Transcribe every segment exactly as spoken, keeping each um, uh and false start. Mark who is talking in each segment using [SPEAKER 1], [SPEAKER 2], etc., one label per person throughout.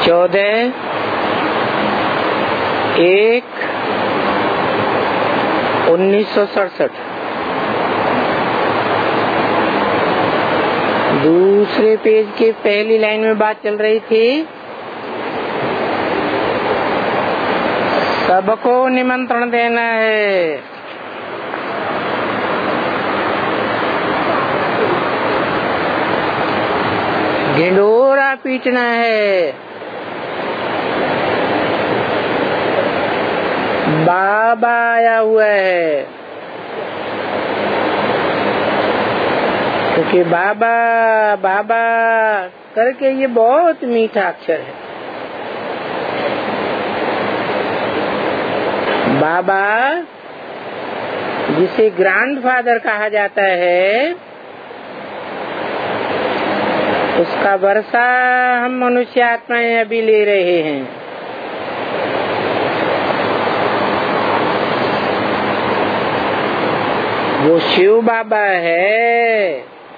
[SPEAKER 1] चौदह एक उन्नीस सौ सड़सठ। दूसरे पेज के पहली लाइन में बात चल रही थी, सबको निमंत्रण देना है। ढिंढोरा पीटना है। बाबा आया हुआ है, क्योंकि बाबा बाबा करके ये बहुत मीठा अक्षर है। बाबा जिसे ग्रैंडफादर कहा जाता है, उसका वर्षा हम मनुष्य आत्माएं अभी ले रहे हैं। वो शिव बाबा है।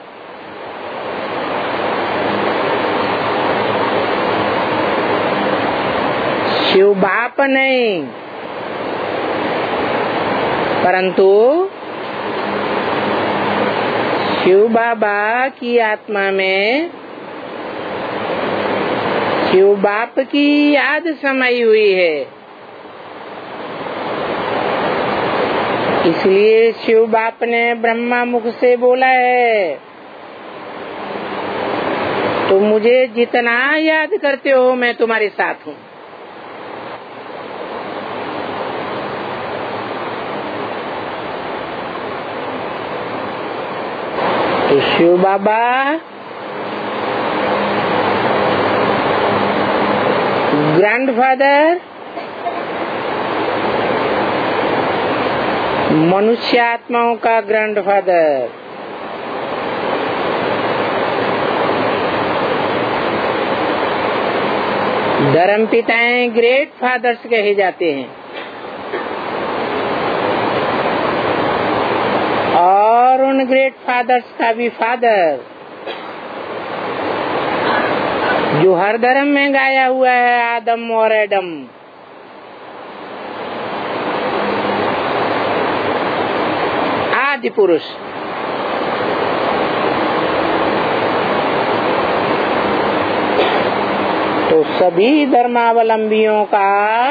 [SPEAKER 1] शिव बाप नहीं, परंतु शिव बाबा की आत्मा में शिव बाप की याद समाई हुई है। इसलिए शिव बाप ने ब्रह्मा मुख से बोला है, तुम मुझे जितना याद करते हो मैं तुम्हारे साथ हूँ। तो शिव बाबा ग्रैंडफादर मनुष्य आत्माओं का ग्रैंडफादर, धर्म पिताएं ग्रेट फादर्स कहे जाते हैं, और उन ग्रेट फादर्स का भी फादर जो हर धर्म में गाया हुआ है, आदम और एडम। आदि पुरुष। तो सभी धर्मावलंबियों का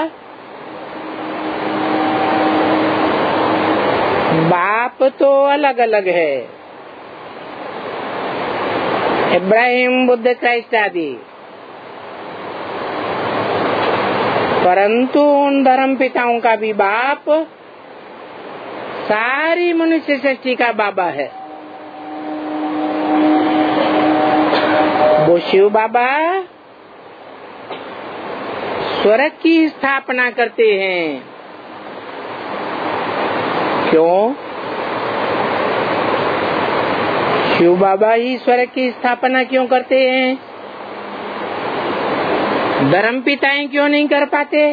[SPEAKER 1] बाप तो अलग अलग है, इब्राहिम, बुद्ध, क्राइस्ट आदि, परंतु उन धर्म पिताओं का भी बाप सारी मनुष्य सृष्टि का बाबा है। वो शिव बाबा स्वर्ग की स्थापना करते हैं। क्यों? शिव बाबा ही स्वर्ग की स्थापना क्यों करते हैं? धर्म पिताएं क्यों नहीं कर पाते?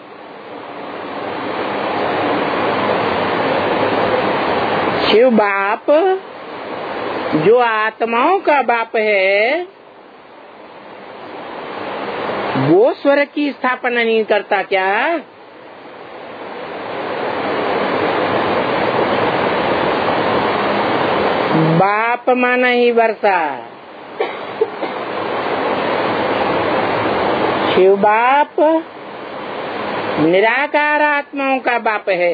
[SPEAKER 1] शिव बाप जो आत्माओं का बाप है, वो स्वर्ग की स्थापना नहीं करता क्या? बाप माना ही वर्षा। शिव बाप निराकार आत्माओं का बाप है।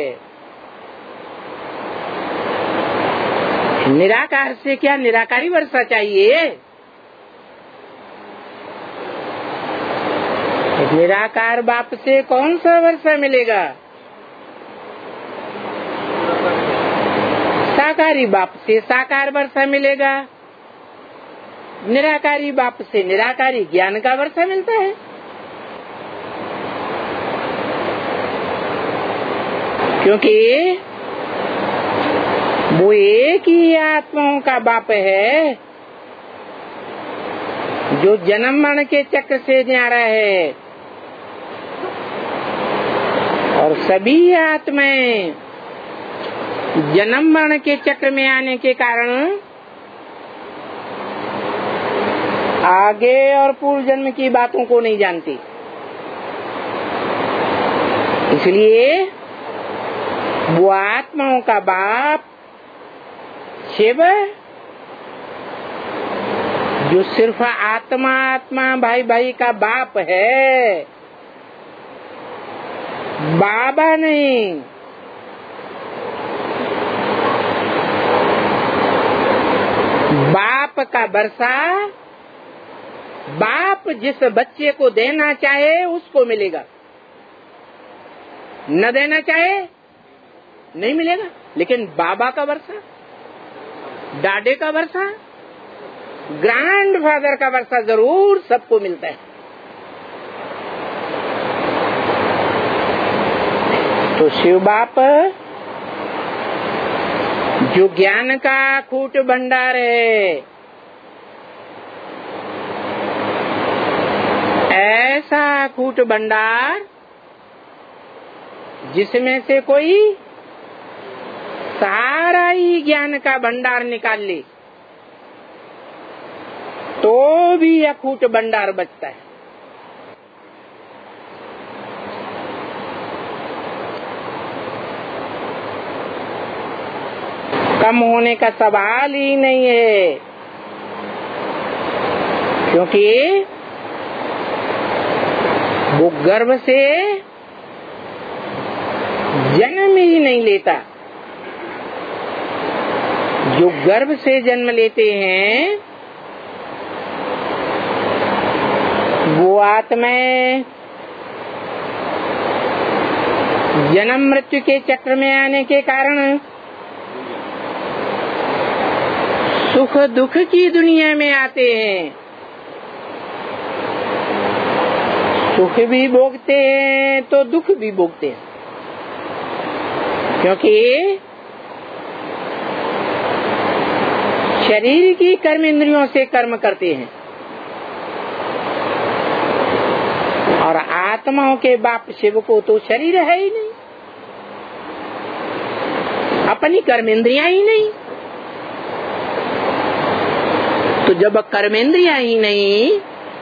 [SPEAKER 1] निराकार से क्या निराकारी वर्षा चाहिए? निराकार बाप से कौन सा वर्षा मिलेगा? साकारी बाप से साकार वर्षा मिलेगा। निराकारी बाप से निराकारी ज्ञान का वर्षा मिलता है। क्योंकि वो एक ही आत्माओं का बाप है जो जन्म मरण के चक्र से न्यारा है, और सभी आत्माएं जन्म मरण के चक्र में आने के कारण आगे और पूर्व जन्म की बातों को नहीं जानती। इसलिए वो आत्माओं का बाप शिव, जो सिर्फ आत्मा आत्मा भाई भाई का बाप है, बाबा नहीं। बाप का वर्षा बाप जिस बच्चे को देना चाहे उसको मिलेगा, न देना चाहे नहीं मिलेगा। लेकिन बाबा का वर्षा, डाडे का वर्षा, ग्रैंड फादर का वर्षा जरूर सबको मिलता है। तो शिव बाप जो ज्ञान का खूट भंडार है, ऐसा खूट भंडार जिसमें से कोई सारा ही ज्ञान का भंडार निकाल ले तो भी अखूट भंडार बचता है। कम होने का सवाल ही नहीं है, क्योंकि वो गर्भ से जन्म ही नहीं लेता। जो गर्भ से जन्म लेते हैं वो आत्माएं जन्म मृत्यु के चक्र में आने के कारण सुख दुख की दुनिया में आते हैं। सुख भी भोगते हैं तो दुख भी भोगते हैं, क्योंकि शरीर की कर्म इंद्रियों से कर्म करते हैं और आत्माओं के बाप शिव को तो शरीर है ही नहीं, अपनी कर्म इंद्रियां ही नहीं। तो जब कर्मेंद्रियां ही नहीं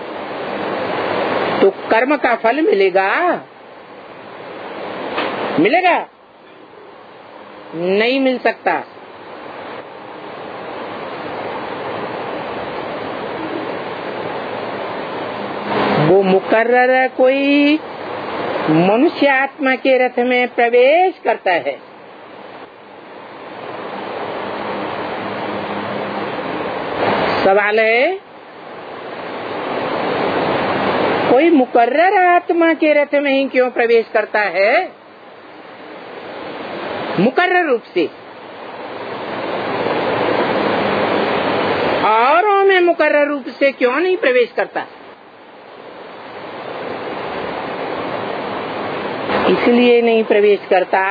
[SPEAKER 1] तो कर्म का फल मिलेगा? मिलेगा? नहीं मिल सकता। वो मुकर्रर कोई मनुष्य आत्मा के रथ में प्रवेश करता है। सवाल है, कोई मुकर्रर आत्मा के रथ में ही क्यों प्रवेश करता है? मुकर्रर रूप से औरों में मुकर्रर रूप से क्यों नहीं प्रवेश करता? इसलिए नहीं प्रवेश करता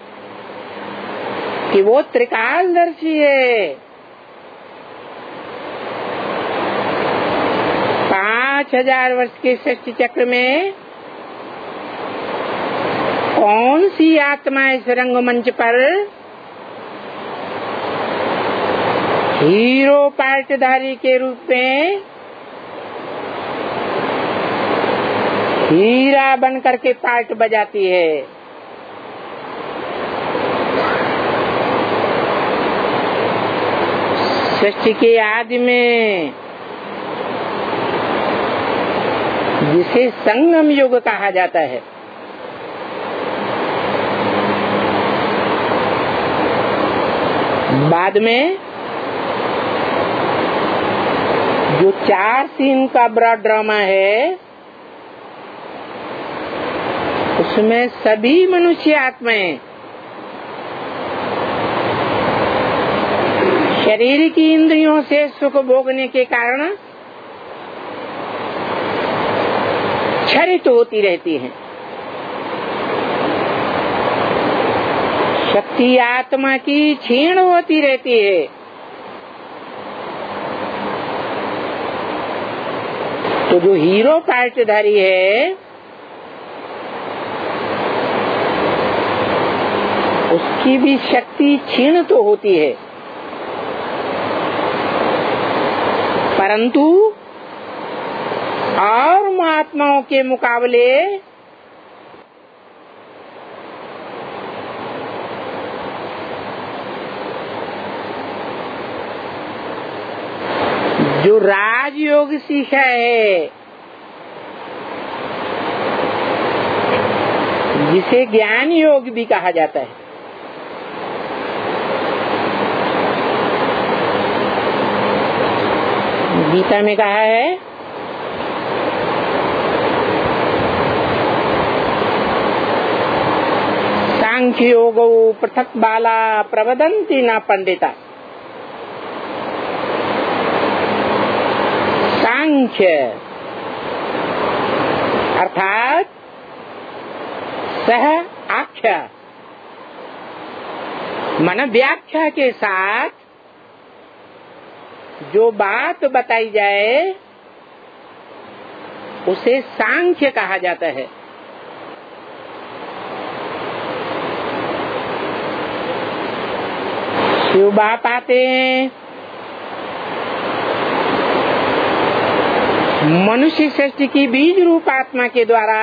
[SPEAKER 1] कि वो त्रिकालदर्शी है। पांच हजार वर्ष के सृष्टि चक्र में कौन सी आत्मा इस रंगमंच पर हीरो पार्टधारी के रूप में हीरा बन करके पार्ट बजाती है? सृष्टि के आदि में जिसे संगम युग कहा जाता है, बाद में जो चार सीन का बड़ा ड्रामा है उसमें सभी मनुष्य आत्माएं शरीर की इंद्रियों से सुख भोगने के कारण क्षरित होती रहती हैं। शक्ति आत्मा की क्षीण होती रहती है। तो जो हीरो पार्टधारी है उसकी भी शक्ति क्षीण तो होती है, परंतु और महात्माओं के मुकाबले जो राजयोग सीखा है, जिसे ज्ञान योग भी कहा जाता है, गीता में कहा है सांख्य योगो पृथक बाला प्रवदन्ति न पंडिता। सांख्य अर्थात सह आख्या मन व्याख्या के साथ जो बात बताई जाए उसे सांख्य कहा जाता है। शिव बाप आते हैं, मनुष्य सृष्टि की बीज रूप आत्मा के द्वारा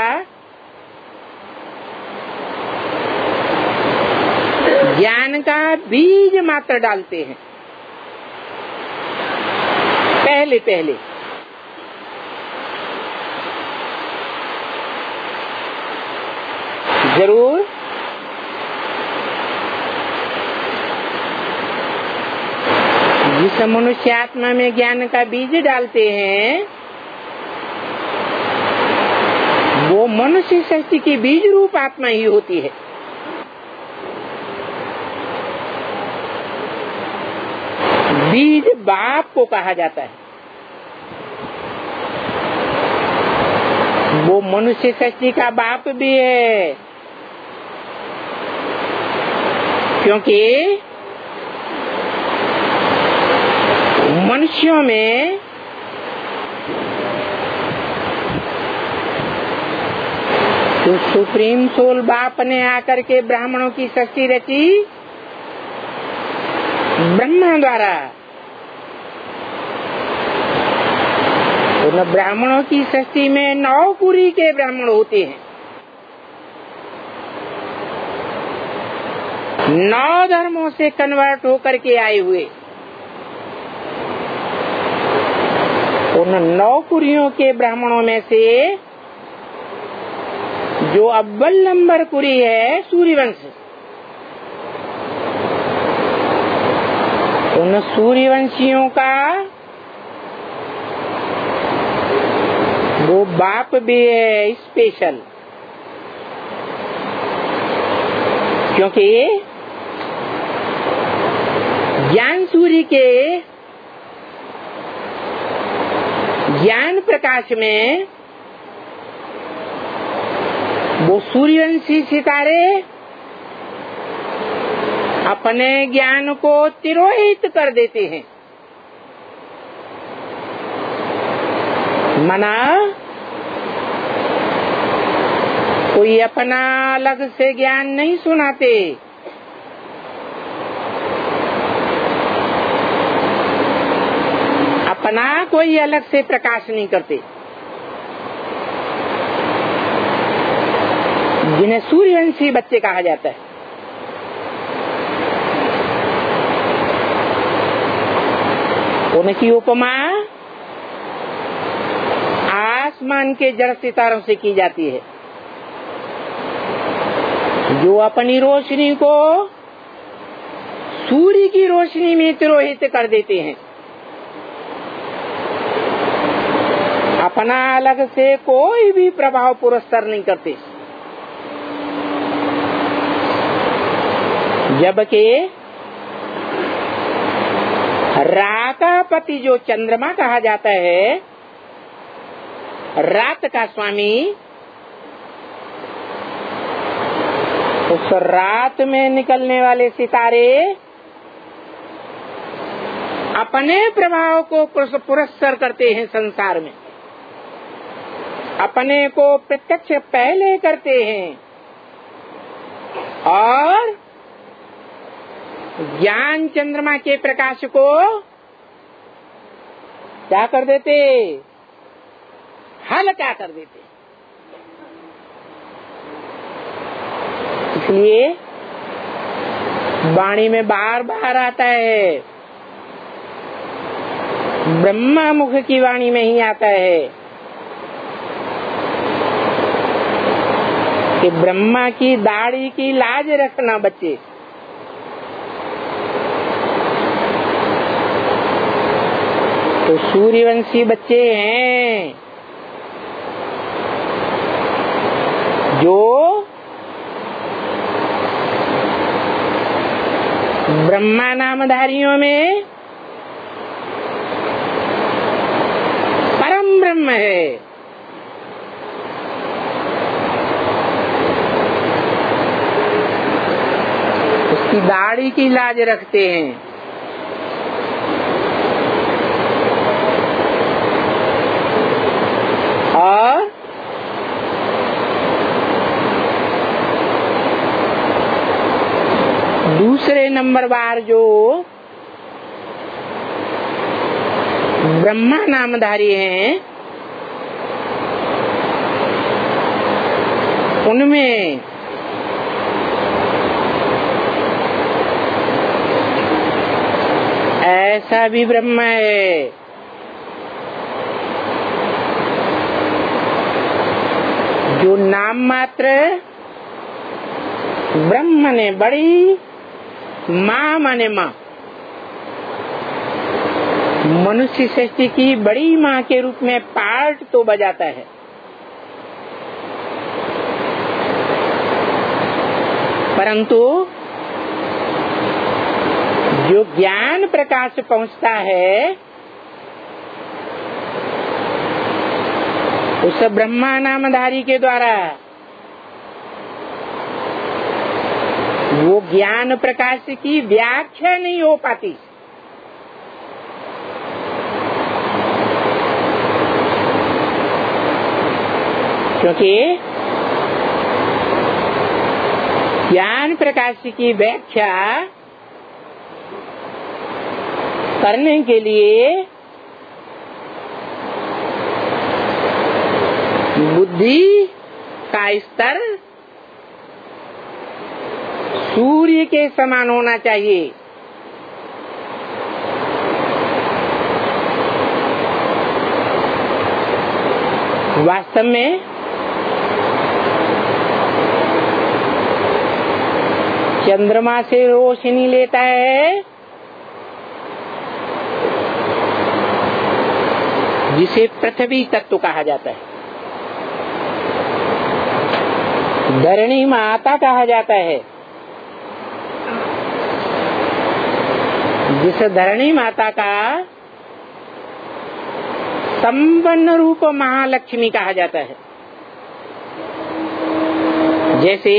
[SPEAKER 1] ज्ञान का बीज मात्र डालते हैं। पहले पहले जरूर जिस मनुष्य आत्मा में ज्ञान का बीज डालते हैं वो मनुष्य शक्ति की बीज रूप आत्मा ही होती है। बीज बाप को कहा जाता है। वो मनुष्य सृष्टि का बाप भी है, क्योंकि मनुष्यों में तो सुप्रीम सोल बाप ने आकर के ब्राह्मणों की सृष्टि रची ब्रह्मा द्वारा। उन ब्राह्मणों की सृष्टि में नौ कुरी के ब्राह्मण होते हैं, नौ धर्मों से कन्वर्ट होकर के आए हुए। उन नौ कुरियों के ब्राह्मणों में से जो अव्वल नंबर कुरी है सूर्यवंश, उन सूर्यवंशियों का वो बाप भी है स्पेशल, क्योंकि ज्ञान सूर्य के ज्ञान प्रकाश में वो सूर्यवंशी सितारे अपने ज्ञान को तिरोहित कर देते हैं। मना कोई अपना अलग से ज्ञान नहीं सुनाते, अपना कोई अलग से प्रकाश नहीं करते। जिन्हें सूर्यवंशी बच्चे कहा जाता है, उनकी उपमा आसमान के जड़ सितारों से की जाती है, जो अपनी रोशनी को सूर्य की रोशनी में तिरोहित कर देते हैं। अपना अलग से कोई भी प्रभाव पुरस्कार नहीं करते, जबकि रात का पति जो चंद्रमा कहा जाता है, रात का स्वामी, उस रात में निकलने वाले सितारे अपने प्रभाव को पुरस्कार करते हैं संसार में, अपने को प्रत्यक्ष पहले करते हैं और ज्ञान चंद्रमा के प्रकाश को क्या कर देते, हल्का कर देते हैं। इसलिए वाणी में बार बार आता है, ब्रह्मा मुख की वाणी में ही आता है कि ब्रह्मा की दाढ़ी की लाज रखना बच्चे। तो सूर्यवंशी बच्चे हैं जो ब्रह्मा नामधारियों में परम ब्रह्म है। उसकी दाढ़ी की लाज रखते हैं। और दूसरे नंबर बार जो ब्रह्मा नामधारी हैं, उनमें ऐसा भी ब्रह्म है जो नाम मात्र ब्रह्म ने बड़ी माँ माने माँ, मनुष्य सृष्टि की बड़ी माँ के रूप में पार्ट तो बजाता है, परंतु जो ज्ञान प्रकाश पहुँचता है उस ब्रह्मा नामधारी के द्वारा वो ज्ञान प्रकाश की व्याख्या नहीं हो पाती। क्योंकि ज्ञान प्रकाश की व्याख्या करने के लिए बुद्धि का स्तर सूर्य के समान होना चाहिए। वास्तव में चंद्रमा से रोशनी लेता है जिसे पृथ्वी तत्व कहा जाता है, धरणी माता कहा जाता है, जिस धरणी माता का संपन्न रूप महालक्ष्मी कहा जाता है। जैसे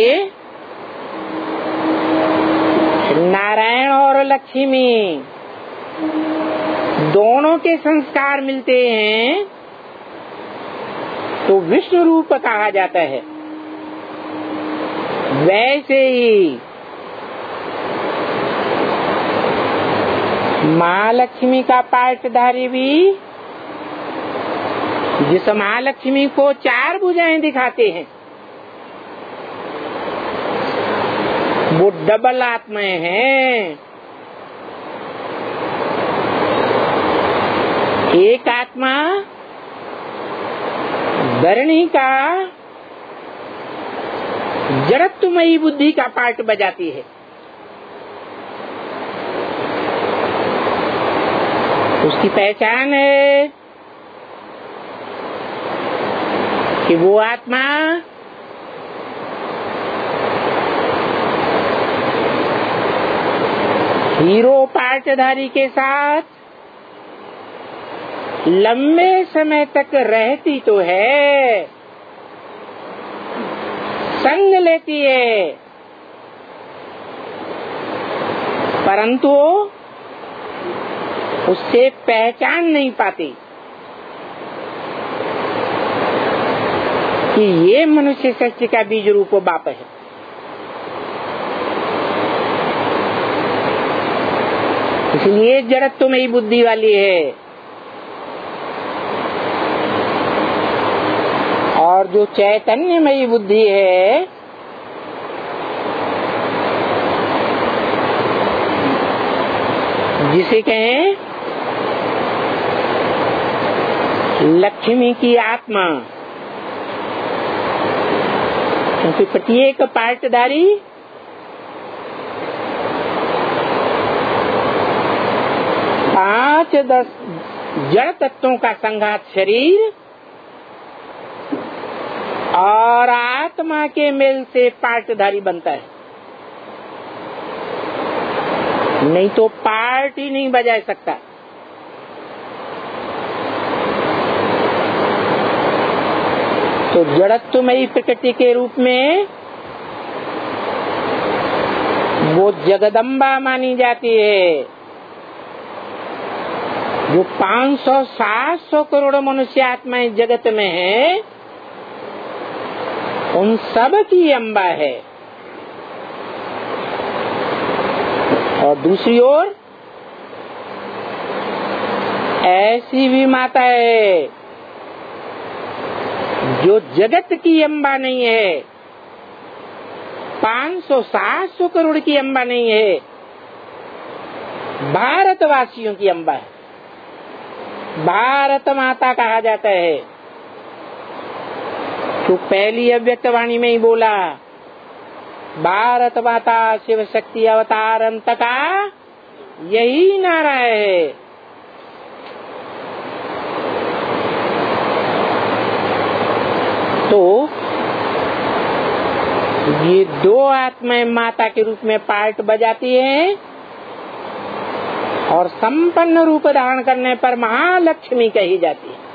[SPEAKER 1] नारायण और लक्ष्मी दोनों के संस्कार मिलते हैं तो विष्णु रूप कहा जाता है। वैसे ही महालक्ष्मी का पाठधारी भी जिस महालक्ष्मी को चार भुजाएं दिखाते हैं वो डबल आत्माएं हैं। एक आत्मा धरणी का जड़त्वमयी बुद्धि का पार्ट बजाती है, उसकी पहचान है कि वो आत्मा हीरो पार्टधारी के साथ लंबे समय तक रहती तो है, संग लेती है, परंतु उससे पहचान नहीं पाती कि ये मनुष्य सृष्टि का बीज रूप बाप है। इसलिए जड़त्व में ही बुद्धि वाली है। और जो चैतन्यमयी बुद्धि है जिसे कहें लक्ष्मी की आत्मा, क्योंकि प्रत्येक पार्टधारी पांच दस जड़ तत्वों का संघात शरीर और आत्मा के मेल से पार्टधारी बनता है, नहीं तो पार्ट ही नहीं बजा सकता। तो जड़त्वमयी प्रकृति के रूप में वो जगदम्बा मानी जाती है, जो पाँच सौ सात सौ करोड़ मनुष्य आत्माएं जगत में है, उन सब की अम्बा है। और दूसरी ओर ऐसी भी माता है जो जगत की अम्बा नहीं है, पाँच सौ सात सौ करोड़ की अम्बा नहीं है, भारतवासियों की अम्बा है। भारत माता कहा जाता है, तो पहली अव्यक्त वाणी में ही बोला, भारत माता शिव शक्ति अवतार अंत का यही नारा है। तो ये दो आत्माएं माता के रूप में पार्ट बजाती हैं और संपन्न रूप धारण करने पर महालक्ष्मी कही जाती है।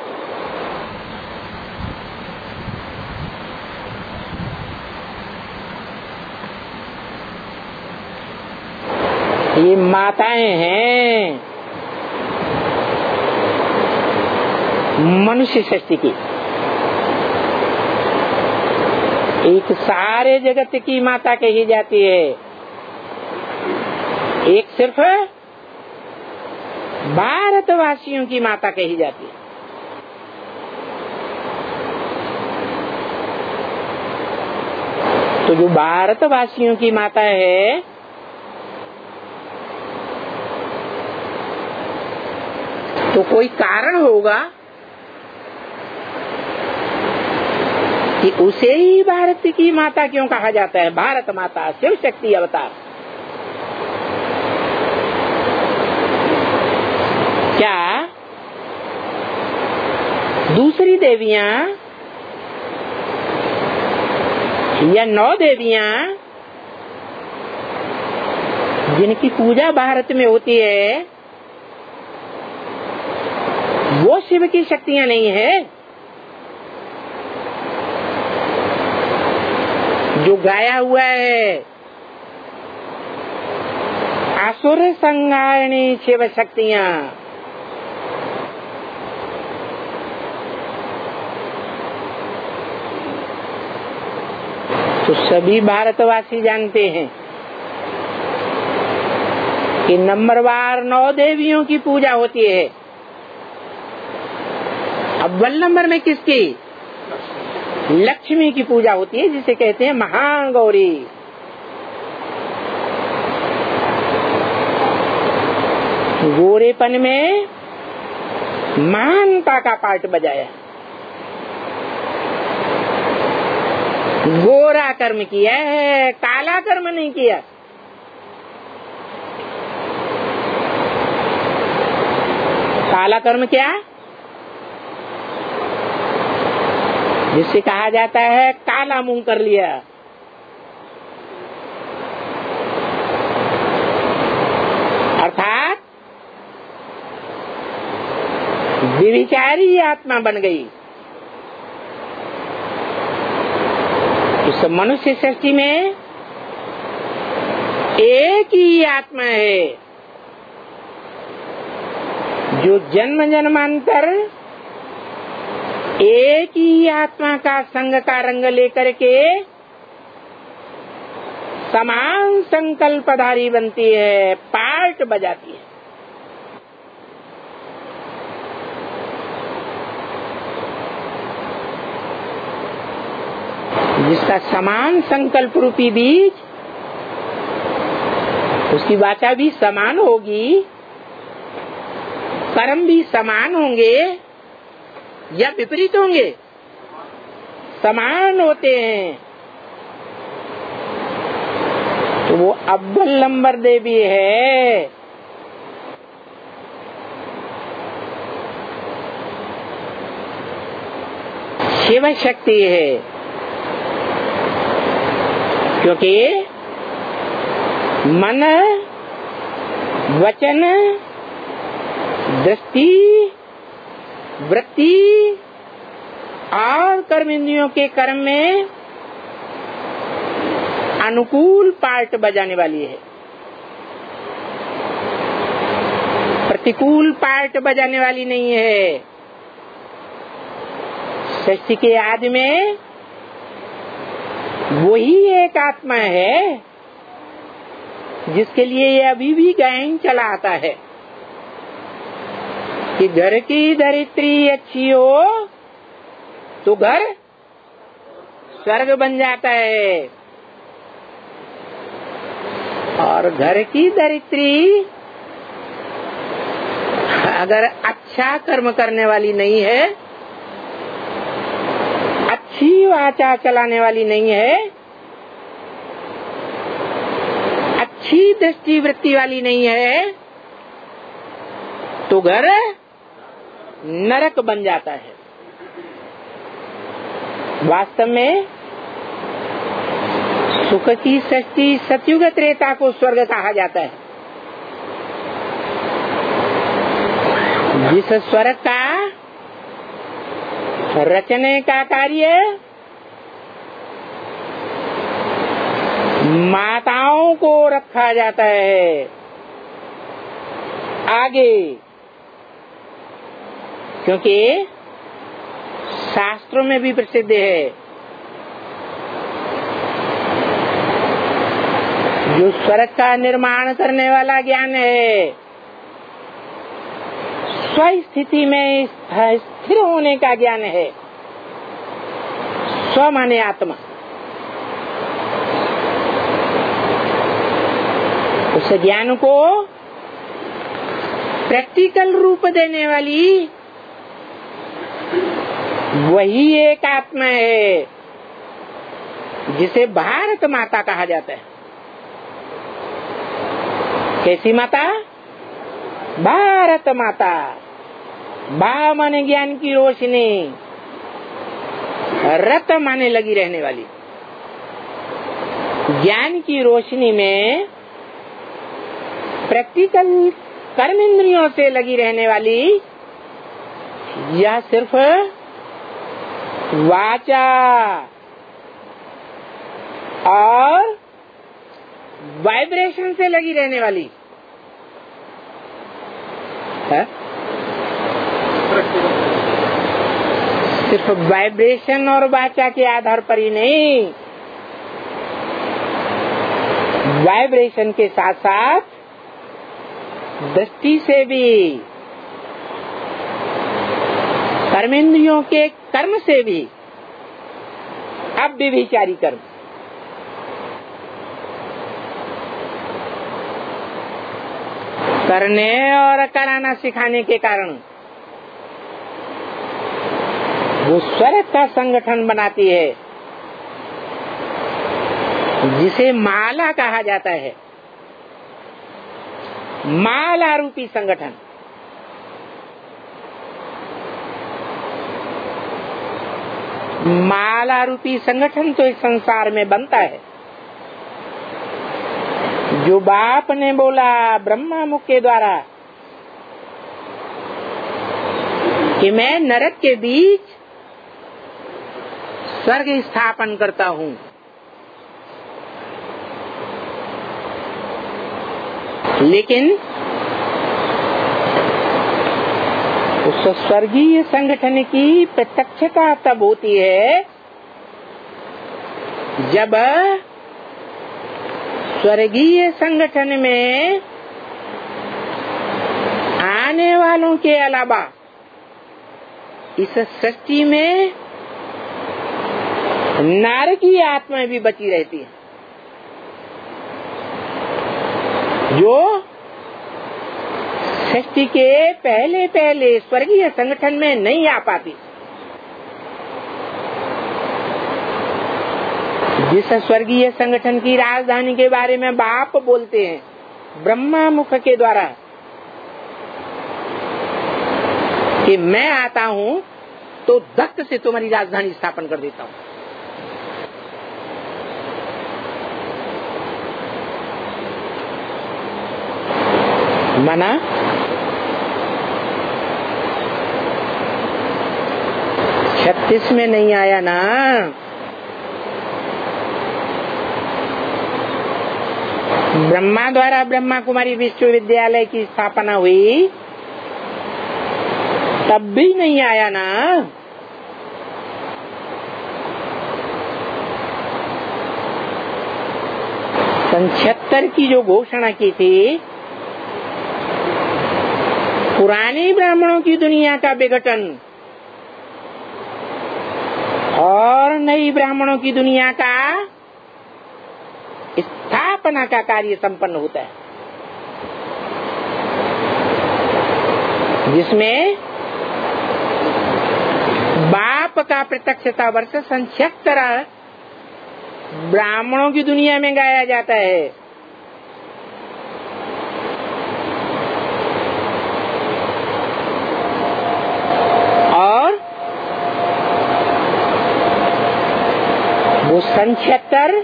[SPEAKER 1] ये माताएं हैं मनुष्य सृष्टि की, एक सारे जगत की माता कही जाती है, एक सिर्फ भारतवासियों की माता कही जाती है। तो जो भारतवासियों की माता है तो कोई कारण होगा कि उसे ही भारत की माता क्यों कहा जाता है, भारत माता शिव शक्ति अवतार। क्या दूसरी देवियां या नौ देवियां जिनकी पूजा भारत में होती है वो शिव की शक्तियां नहीं है? जो गाया हुआ है असुर संहारिणी शिव शक्तियां, तो सभी भारतवासी जानते हैं कि नंबरवार नौ देवियों की पूजा होती है। अव्वल नंबर में किसकी? लक्ष्मी की पूजा होती है, जिसे कहते हैं महागौरी। गोरेपन में महानता का पार्ट बजाया, गोरा कर्म किया है, काला कर्म नहीं किया। काला कर्म क्या? जिससे कहा जाता है काला मुंह कर लिया। अर्थात विविचारी आत्मा बन गई। इस मनुष्य सृष्टि में एक ही आत्मा है जो जन्म जन्मांतर एक ही आत्मा का संग का रंग लेकर के समान संकल्पधारी बनती है, पार्ट बजाती है। जिसका समान संकल्प रूपी बीज, उसकी वाचा भी समान होगी, कर्म भी समान होंगे या विपरीत होंगे? समान होते हैं। तो वो अव्वल नंबर देवी है। शिव शक्ति है, क्योंकि मन, वचन, दृष्टि, वृत्ति और कर्म इंद्रियों के कर्म में अनुकूल पार्ट बजाने वाली है, प्रतिकूल पार्ट बजाने वाली नहीं है। सृष्टि के आदि में वही एक आत्मा है जिसके लिए ये अभी भी गायन चला आता है कि घर की धरित्री अच्छी हो तो घर स्वर्ग बन जाता है, और घर की धरित्री अगर अच्छा कर्म करने वाली नहीं है, अच्छी वाचा चलाने वाली नहीं है, अच्छी दृष्टि वृत्ति वाली नहीं है, तो घर नरक बन जाता है। वास्तव में सुख की सृष्टि सतयुग त्रेता को स्वर्ग कहा जाता है। जिस स्वर्ग का रचने का कार्य माताओं को रखा जाता है आगे, क्योंकि शास्त्रों में भी प्रसिद्ध है जो स्वर्ग का निर्माण करने वाला ज्ञान है, स्वस्थिति में स्थिर होने का ज्ञान है। स्व माने आत्मा, उस ज्ञान को प्रैक्टिकल रूप देने वाली वही एक आत्मा है जिसे भारत माता कहा जाता है। कैसी माता? भारत माता। भा माने ज्ञान की रोशनी, रत माने लगी रहने वाली। ज्ञान की रोशनी में प्रैक्टिकल कर्म इंद्रियों से लगी रहने वाली या सिर्फ वाचा और वाइब्रेशन से लगी रहने वाली है? सिर्फ वाइब्रेशन और वाचा के आधार पर ही नहीं, वाइब्रेशन के साथ साथ दृष्टि से भी, कर्मेंद्रियों के कर्म से भी, अब व्यभिचारी कर्म, करने और कराना सिखाने के कारण वो स्वर्ग का संगठन बनाती है जिसे माला कहा जाता है। माला रूपी संगठन। माला रूपी संगठन तो इस संसार में बनता है। जो बाप ने बोला ब्रह्मा मुख के द्वारा कि मैं नरक के बीच स्वर्ग स्थापन करता हूँ, लेकिन उस स्वर्गीय संगठन की प्रत्यक्षता तब होती है जब स्वर्गीय संगठन में आने वालों के अलावा इस सृष्टि में नर की आत्मा भी बची रहती है, जो सृष्टि के पहले पहले स्वर्गीय संगठन में नहीं आ पाती। जिस स्वर्गीय संगठन की राजधानी के बारे में बाप बोलते हैं ब्रह्मा मुख के द्वारा कि मैं आता हूं तो दत्त से तुम्हारी राजधानी स्थापन कर देता हूं। माना छत्तीस में नहीं आया ना, ब्रह्मा द्वारा ब्रह्मा कुमारी विश्वविद्यालय की स्थापना हुई तब भी नहीं आया ना। सन छिहत्तर की जो घोषणा की थी, पुराने ब्राह्मणों की दुनिया का विघटन और नई ब्राह्मणों की दुनिया का स्थापना का कार्य संपन्न होता है, जिसमें बाप का प्रत्यक्षता वर्ष सन छिहत्तर ब्राह्मणों की दुनिया में गाया जाता है। और वो सन छिहत्तर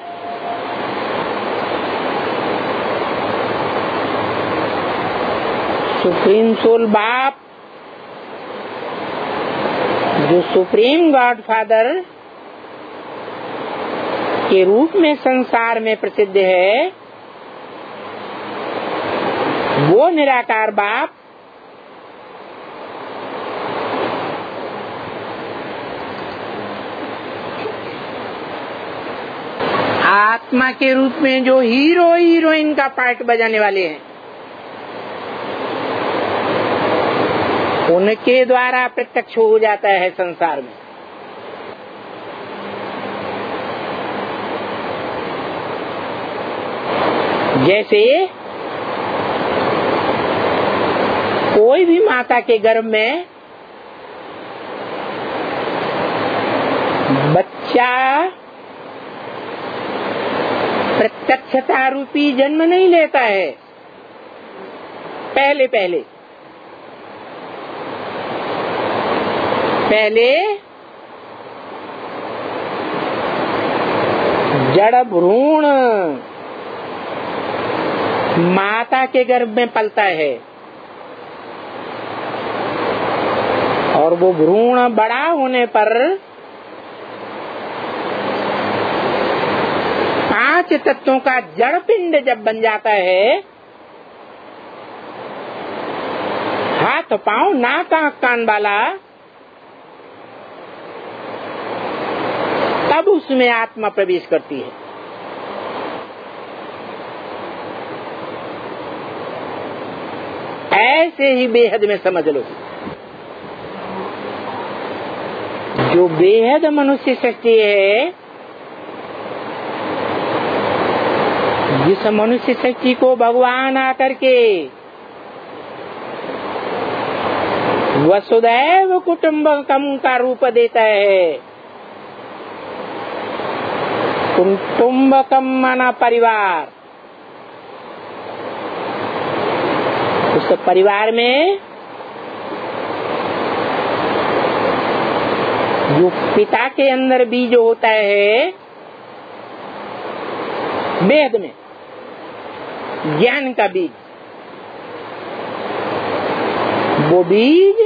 [SPEAKER 1] सुप्रीम सोल बाप, जो सुप्रीम गॉड फादर के रूप में संसार में प्रसिद्ध है, वो निराकार बाप आत्मा के रूप में जो हीरो हीरोइन का पार्ट बजाने वाले हैं, उनके द्वारा प्रत्यक्ष हो जाता है संसार में। जैसे कोई भी माता के गर्भ में बच्चा प्रत्यक्षता रूपी जन्म नहीं लेता है, पहले पहले पहले जड़ भ्रूण माता के गर्भ में पलता है और वो भ्रूण बड़ा होने पर पांच तत्वों का जड़ पिंड जब बन जाता है, हाथ पांव नाक आंख कान वाला, तब उसमें आत्मा प्रवेश करती है। ऐसे ही बेहद में समझ लो, जो बेहद मनुष्य सृष्टि है, जिस मनुष्य सृष्टि को भगवान आकर के वसुदैव कुटुंबकम का रूप देता है। कुटुंबकम माना परिवार, उस परिवार में जो पिता के अंदर बीज होता है, वेद में ज्ञान का बीज, वो बीज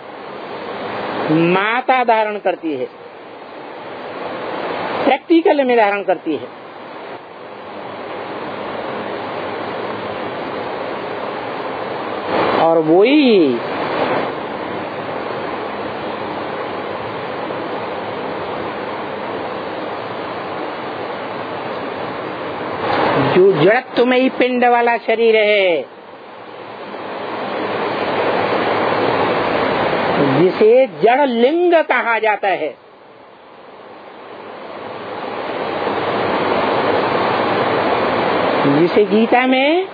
[SPEAKER 1] माता धारण करती है, प्रैक्टिकल में धारण करती है। और वही जो जड़त्वमयी पिंड वाला शरीर है, जिसे जड़ लिंग कहा जाता है, जिसे गीता में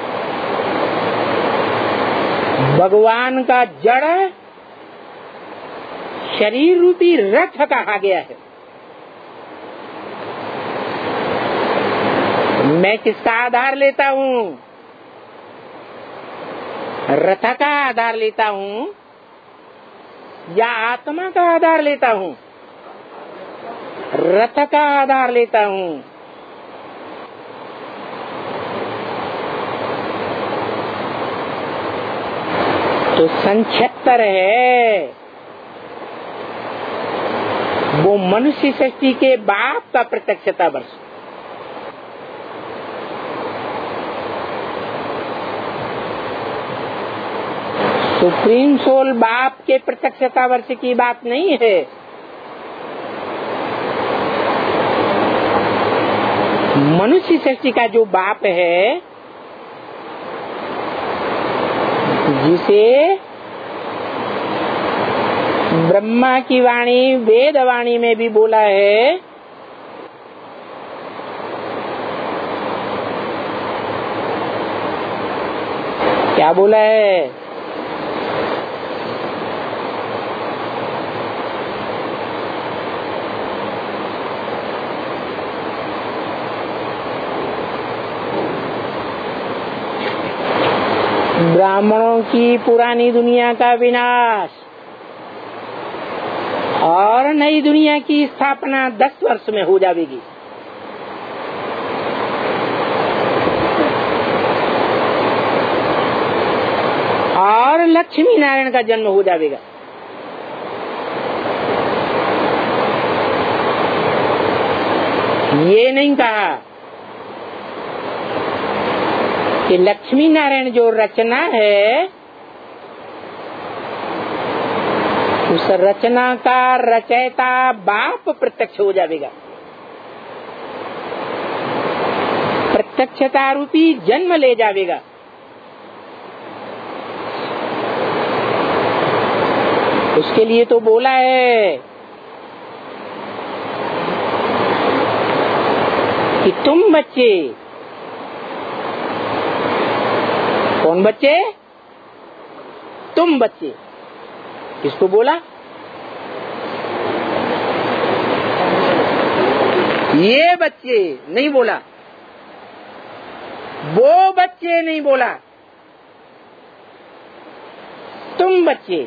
[SPEAKER 1] भगवान का जड़ शरीर रूपी रथ कहा गया है। मैं किसका आधार लेता हूँ? रथ का आधार लेता हूँ या आत्मा का आधार लेता हूँ? रथ का आधार लेता हूँ। तो संक्षेप्तर है वो मनुष्य सृष्टि के बाप का प्रत्यक्षता वर्ष। सुप्रीम सोल बाप के प्रत्यक्षता वर्ष की बात नहीं है। मनुष्य सृष्टि का जो बाप है, जिसे ब्रह्मा की वाणी वेद वाणी में भी बोला है, क्या बोला है? ब्राह्मणों की पुरानी दुनिया का विनाश और नई दुनिया की स्थापना दस वर्ष में हो जाएगी। और लक्ष्मी नारायण का जन्म हो जाएगा। ये नहीं कहा कि लक्ष्मी नारायण जो रचना है, उस रचना का रचयिता बाप प्रत्यक्ष हो जाएगा। प्रत्यक्षता रूपी जन्म ले जाएगा। उसके लिए तो बोला है कि तुम बच्चे, कौन बच्चे? तुम बच्चे। किसको बोला? ये बच्चे नहीं बोला, वो बच्चे नहीं बोला, तुम बच्चे।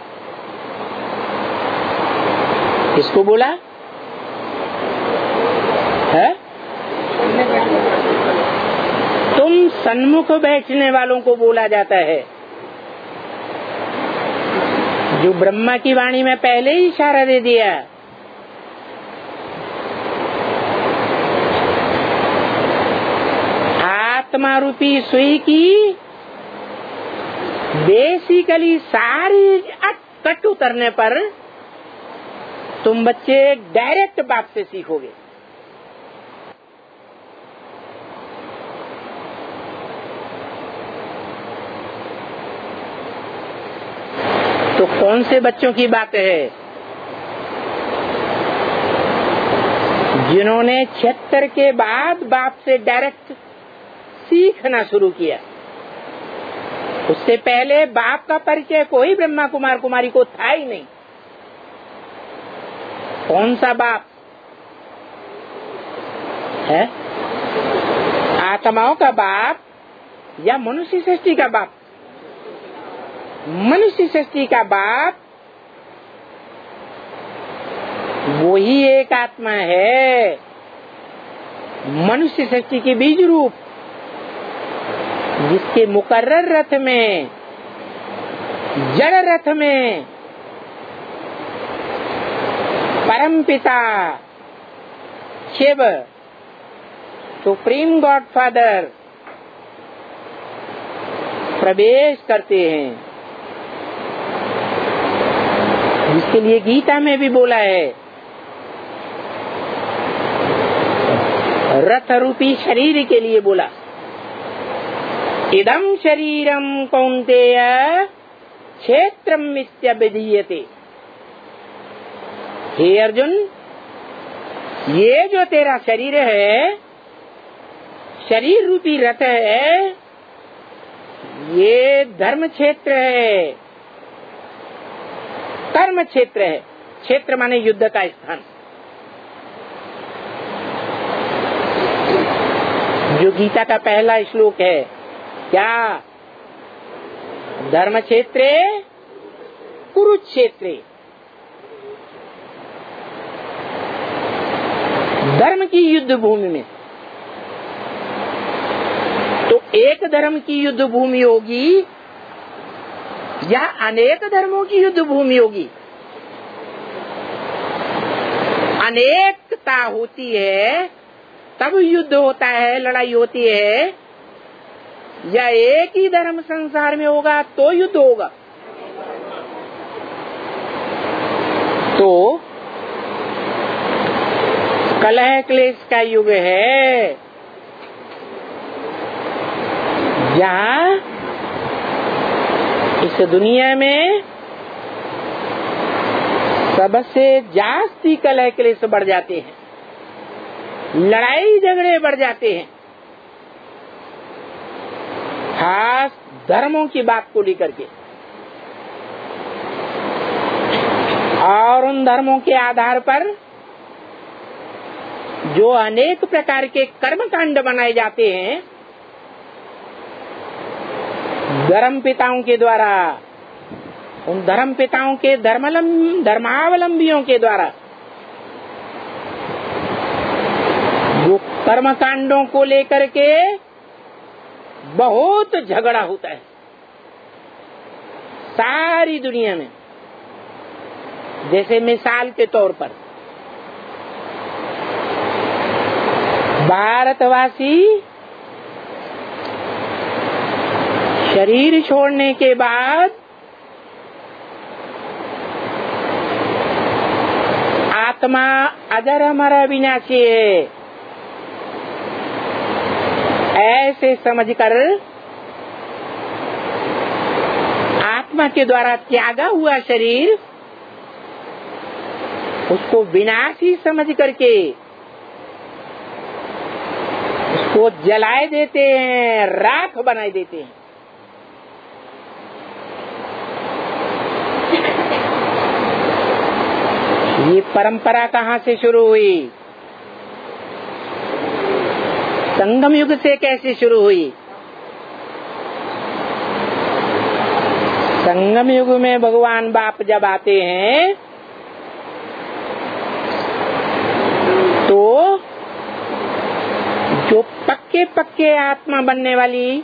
[SPEAKER 1] किसको बोला है? तुम सन्मुख बैठने वालों को बोला जाता है, जो ब्रह्मा की वाणी में पहले ही इशारा दे दिया। आत्मा रूपी सुई की बेसिकली सारी कट उतरने पर तुम बच्चे डायरेक्ट बाप से सीखोगे। तो कौन से बच्चों की बात है? जिन्होंने छिहत्तर के बाद बाप से डायरेक्ट सीखना शुरू किया। उससे पहले बाप का परिचय कोई ब्रह्मा कुमार कुमारी को था ही नहीं। कौन सा बाप है? आत्माओं का बाप या मनुष्य सृष्टि का बाप? मनुष्य सृष्टि का बाप वही एक आत्मा है, मनुष्य सृष्टि के बीज रूप, जिसके मुकर्रर रथ में, जड़ रथ में परमपिता शिव, सुप्रीम गॉड फादर प्रवेश करते हैं। जिसके लिए गीता में भी बोला है, रथ रूपी शरीर के लिए बोला, इदं शरीरम कौन्तेय क्षेत्रम मिथ्याभिधीयते। हे अर्जुन, ये जो तेरा शरीर है, शरीर रूपी रथ है, ये धर्म क्षेत्र है, कर्म क्षेत्र है। क्षेत्र माने युद्ध का स्थान। जो गीता का पहला श्लोक है, क्या? धर्म क्षेत्रे कुरुक्षेत्रे। धर्म की युद्ध भूमि में तो एक धर्म की युद्ध भूमि होगी या अनेक धर्मों की युद्ध भूमि होगी? अनेकता होती है तब युद्ध होता है, लड़ाई होती है, या एक ही धर्म संसार में होगा तो युद्ध होगा? तो कलह क्लेश का युग है, जहाँ इस दुनिया में सबसे जास्ती कलह क्लेश बढ़ जाते हैं, लड़ाई झगड़े बढ़ जाते हैं, खास धर्मों की बात को लेकर के। और उन धर्मों के आधार पर जो अनेक प्रकार के कर्म कांड बनाए जाते हैं धर्म पिताओं के द्वारा, उन धर्म पिताओं के धर्मावलंबी धर्मावलंबियों के द्वारा जो कर्म कांडों को लेकर के बहुत झगड़ा होता है सारी दुनिया में। जैसे मिसाल के तौर पर भारतवासी शरीर छोड़ने के बाद आत्मा अजर अमर अविनाशी है, ऐसे समझकर आत्मा के द्वारा त्यागा हुआ शरीर उसको विनाशी समझ करके उसको जलाए देते हैं, राख बनाए देते हैं। ये परंपरा कहाँ से शुरू हुई? संगम युग से कैसे शुरू हुई? संगम युग में भगवान बाप जब आते हैं तो जो पक्के पक्के आत्मा बनने वाली,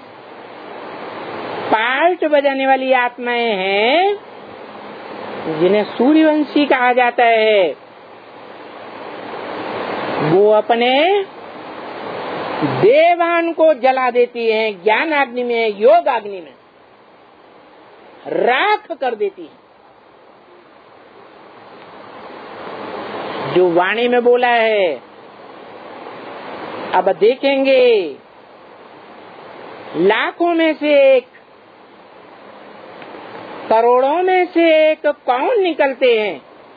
[SPEAKER 1] पार्ट बजाने वाली आत्माएं हैं, जिन्हें सूर्यवंशी कहा जाता है, वो अपने देवान को जला देती हैं, ज्ञान अग्नि में, योग अग्नि में राख कर देती है। जो वाणी में बोला है, अब देखेंगे लाखों में से एक, करोड़ों में से एक कौन निकलते हैं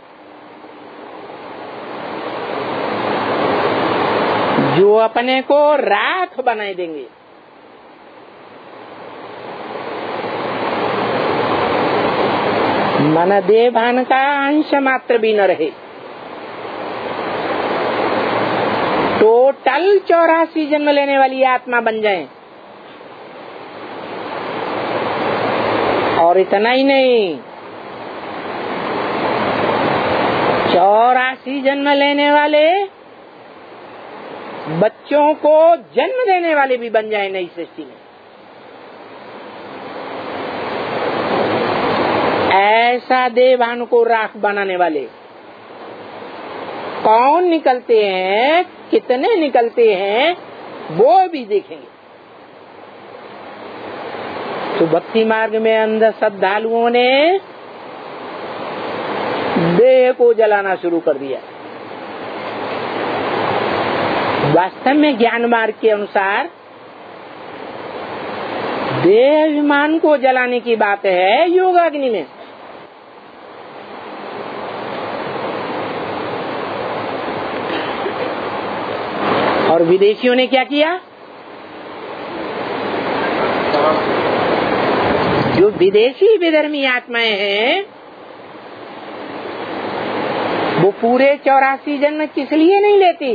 [SPEAKER 1] जो अपने को राख बनाए देंगे। मन देह भान का अंश मात्र भी न रहे, टोटल चौरासी जन्म लेने वाली आत्मा बन जाए। और इतना ही नहीं, चौरासी जन्म लेने वाले बच्चों को जन्म देने वाले भी बन जाए नई सृष्टि में। ऐसा देवान को राख बनाने वाले कौन निकलते हैं, कितने निकलते हैं, वो भी देखेंगे। तो भक्ति मार्ग में अंध श्रद्धालुओं ने देह को जलाना शुरू कर दिया। वास्तव में ज्ञान मार्ग के अनुसार देह अभिमान को जलाने की बात है योग अग्नि में। और विदेशियों ने क्या किया? जो विदेशी विधर्मी आत्माएं हैं वो पूरे चौरासी जन्म किस लिए नहीं लेती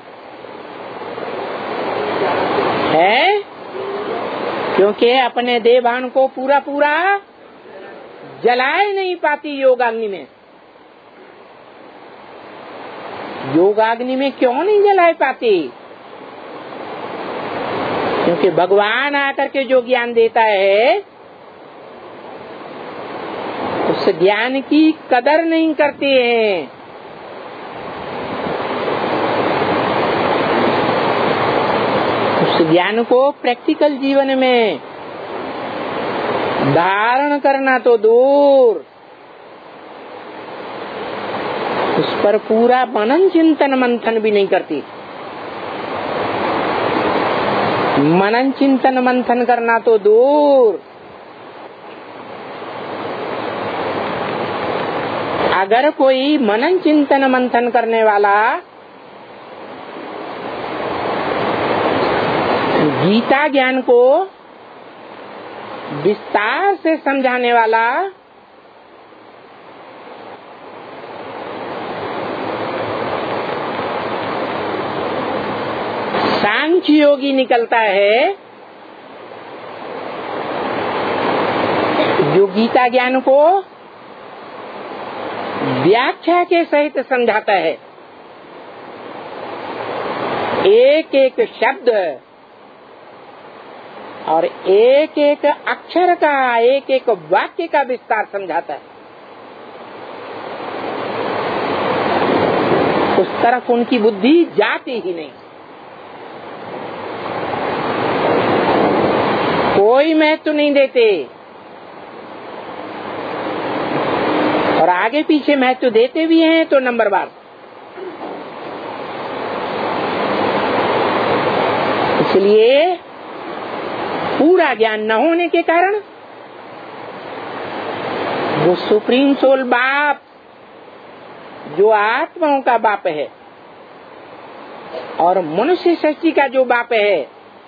[SPEAKER 1] है? क्योंकि अपने देवान को पूरा पूरा जलाए नहीं पाती योगाग्नि में। योगाग्नि में क्यों नहीं जलाए पाती? क्योंकि भगवान आकर के जो ज्ञान देता है उस ज्ञान की कदर नहीं करते हैं। उस ज्ञान को प्रैक्टिकल जीवन में धारण करना तो दूर, उस पर पूरा मनन चिंतन मंथन भी नहीं करती। मनन चिंतन मंथन करना तो दूर, अगर कोई मनन चिंतन मंथन करने वाला गीता ज्ञान को विस्तार से समझाने वाला सांख्य योगी निकलता है, जो गीता ज्ञान को व्याख्या के सहित समझाता है, एक एक शब्द और एक एक अक्षर का, एक एक वाक्य का विस्तार समझाता है, उस तरफ उनकी बुद्धि जाती ही नहीं। कोई महत्व नहीं देते और आगे पीछे महत्व देते भी हैं तो नंबर बार। इसलिए पूरा ज्ञान न होने के कारण वो सुप्रीम सोल बाप जो आत्माओं का बाप है और मनुष्य सृष्टि का जो बाप है,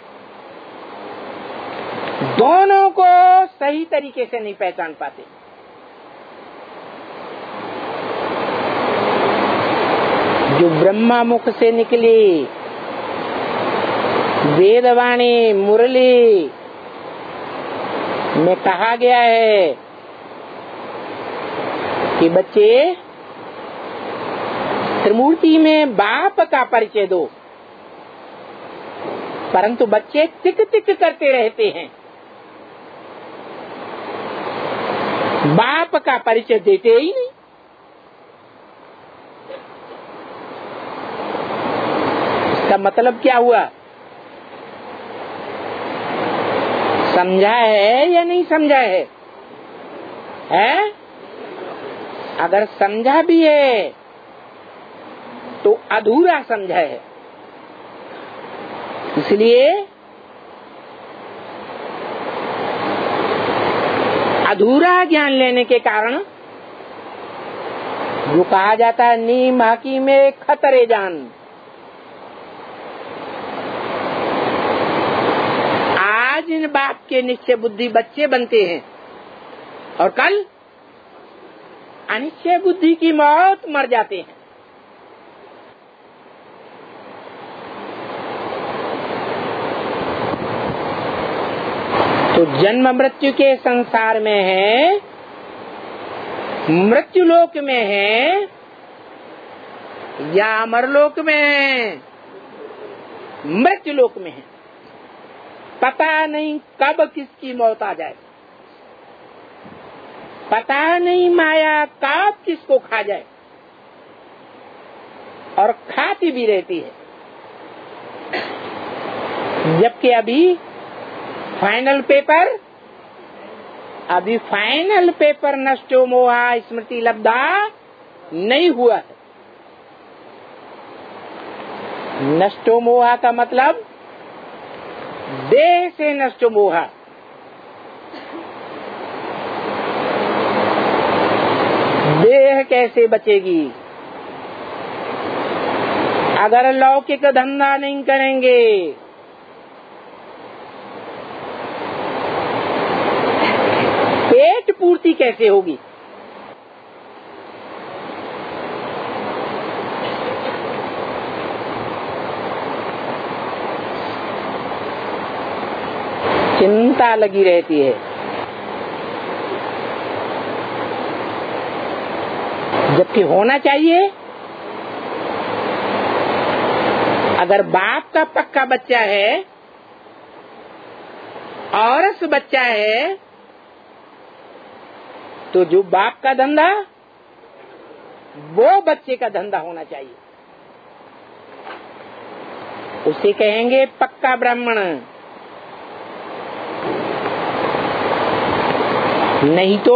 [SPEAKER 1] दोनों को सही तरीके से नहीं पहचान पाते। जो ब्रह्मा मुख से निकली वेदवाणी मुरली में कहा गया है कि बच्चे त्रिमूर्ति में बाप का परिचय दो, परंतु बच्चे टिक टिक करते रहते हैं, बाप का परिचय देते ही नहीं। इसका मतलब क्या हुआ? समझा है या नहीं समझा है? है? अगर समझा भी है तो अधूरा समझा है। इसलिए अधूरा ज्ञान लेने के कारण जो कहा जाता है नीम हाकी में खतरे जान, आज इन बाप के निश्चय बुद्धि बच्चे बनते हैं और कल अनिश्चय बुद्धि की मौत मर जाते हैं। तो जन्म मृत्यु के संसार में है, मृत्यु लोक में है या अमरलोक में है? मृत्यु लोक में है। पता नहीं कब किसकी मौत आ जाए, पता नहीं माया कब किसको खा जाए, और खाती भी रहती है। जबकि अभी फाइनल पेपर अभी फाइनल पेपर नष्टो मोहा स्मृति लब्धा नहीं हुआ है। नष्टो मोहा का मतलब देह से नष्टो मोहा। देह कैसे बचेगी अगर लौकिक धंधा नहीं करेंगे? कैसे होगी? चिंता लगी रहती है। जबकि होना चाहिए, अगर बाप का पक्का बच्चा है, औरस बच्चा है, तो जो बाप का धंधा वो बच्चे का धंधा होना चाहिए। उसे कहेंगे पक्का ब्राह्मण। नहीं तो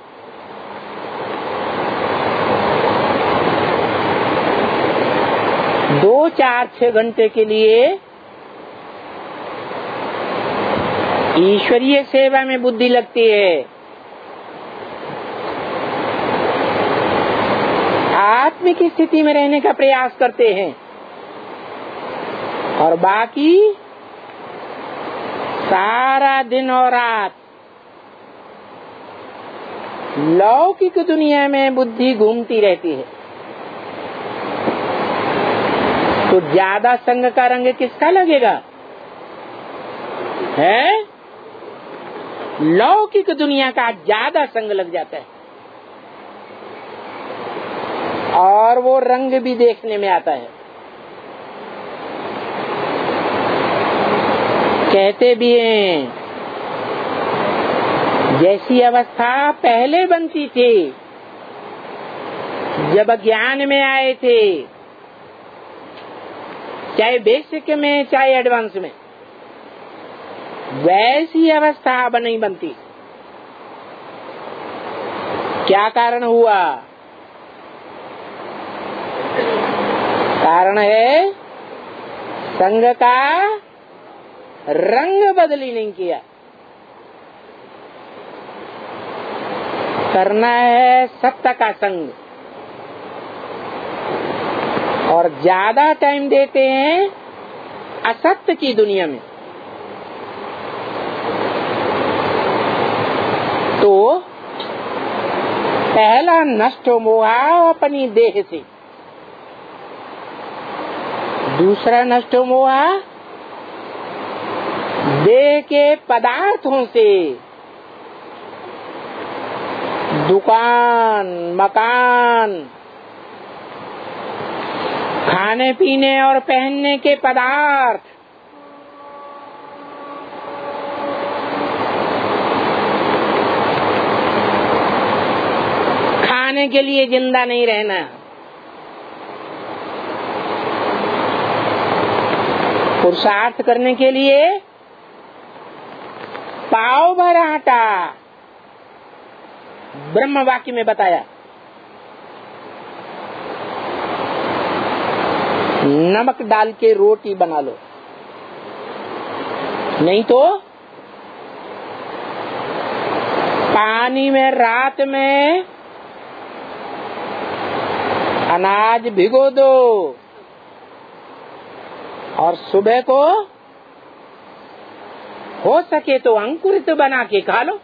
[SPEAKER 1] दो चार छह घंटे के लिए ईश्वरीय सेवा में बुद्धि लगती है, आत्मिक स्थिति में रहने का प्रयास करते हैं, और बाकी सारा दिन और रात लौकिक दुनिया में बुद्धि घूमती रहती है। तो ज्यादा संग का रंग किसका लगेगा? है लौकिक दुनिया का ज्यादा संग लग जाता है, और वो रंग भी देखने में आता है। कहते भी हैं, जैसी अवस्था पहले बनती थी जब ज्ञान में आए थे, चाहे बेसिक में चाहे एडवांस में, वैसी अवस्था अब नहीं बनती। क्या कारण हुआ? कारण है संग का रंग बदली नहीं किया। करना है सत्य का संग, और ज्यादा टाइम देते हैं असत्य की दुनिया में। तो पहला नष्ट मोहा अपनी देह से, दूसरा नष्ट मोहा देह के पदार्थों से, दुकान, मकान, खाने पीने और पहनने के पदार्थ, खाने के लिए जिंदा नहीं रहना, पुरुषार्थ करने के लिए पाव भर आटा, ब्रह्म वाक्य में बताया। नमक डाल के रोटी बना लो, नहीं तो पानी में रात में अनाज भिगो दो, और सुबह को हो सके तो अंकुरित बना के खा लो।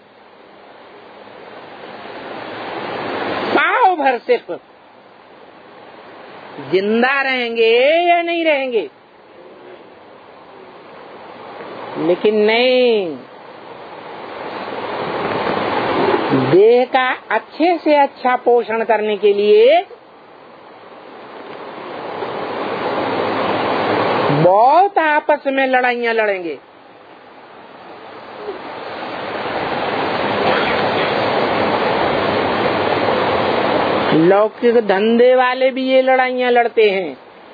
[SPEAKER 1] पाव भर सिर्फ। जिंदा रहेंगे या नहीं रहेंगे? लेकिन नहीं, देह का अच्छे से अच्छा पोषण करने के लिए बहुत आपस में लड़ाइयाँ लड़ेंगे। लौकिक धंधे वाले भी ये लड़ाइयाँ लड़ते हैं,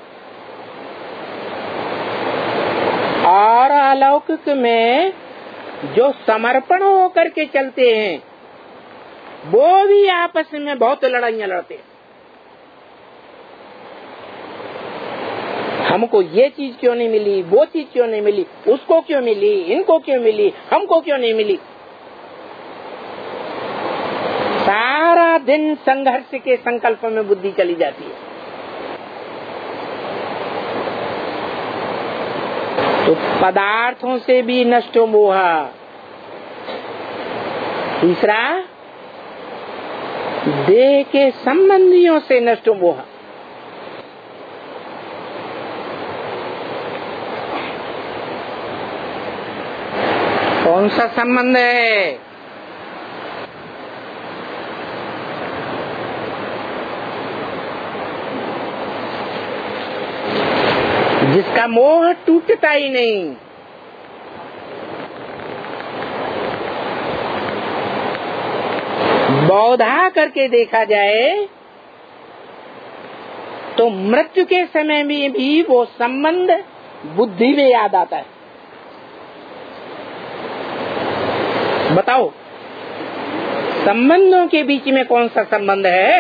[SPEAKER 1] और अलौकिक में जो समर्पण होकर के चलते हैं वो भी आपस में बहुत लड़ाइयाँ लड़ते हैं। हमको ये चीज क्यों नहीं मिली, वो चीज क्यों नहीं मिली, उसको क्यों मिली, इनको क्यों मिली, हमको क्यों नहीं मिली। सारा दिन संघर्ष के संकल्प में बुद्धि चली जाती है। तो पदार्थों से भी नष्ट मोह। तीसरा देह के संबंधियों से नष्ट मोह। कौन सा संबंध है? जिसका मोह टूटता ही नहीं। बौधा करके देखा जाए तो मृत्यु के समय में भी वो संबंध बुद्धि में याद आता है। बताओ, संबंधों के बीच में कौन सा संबंध है?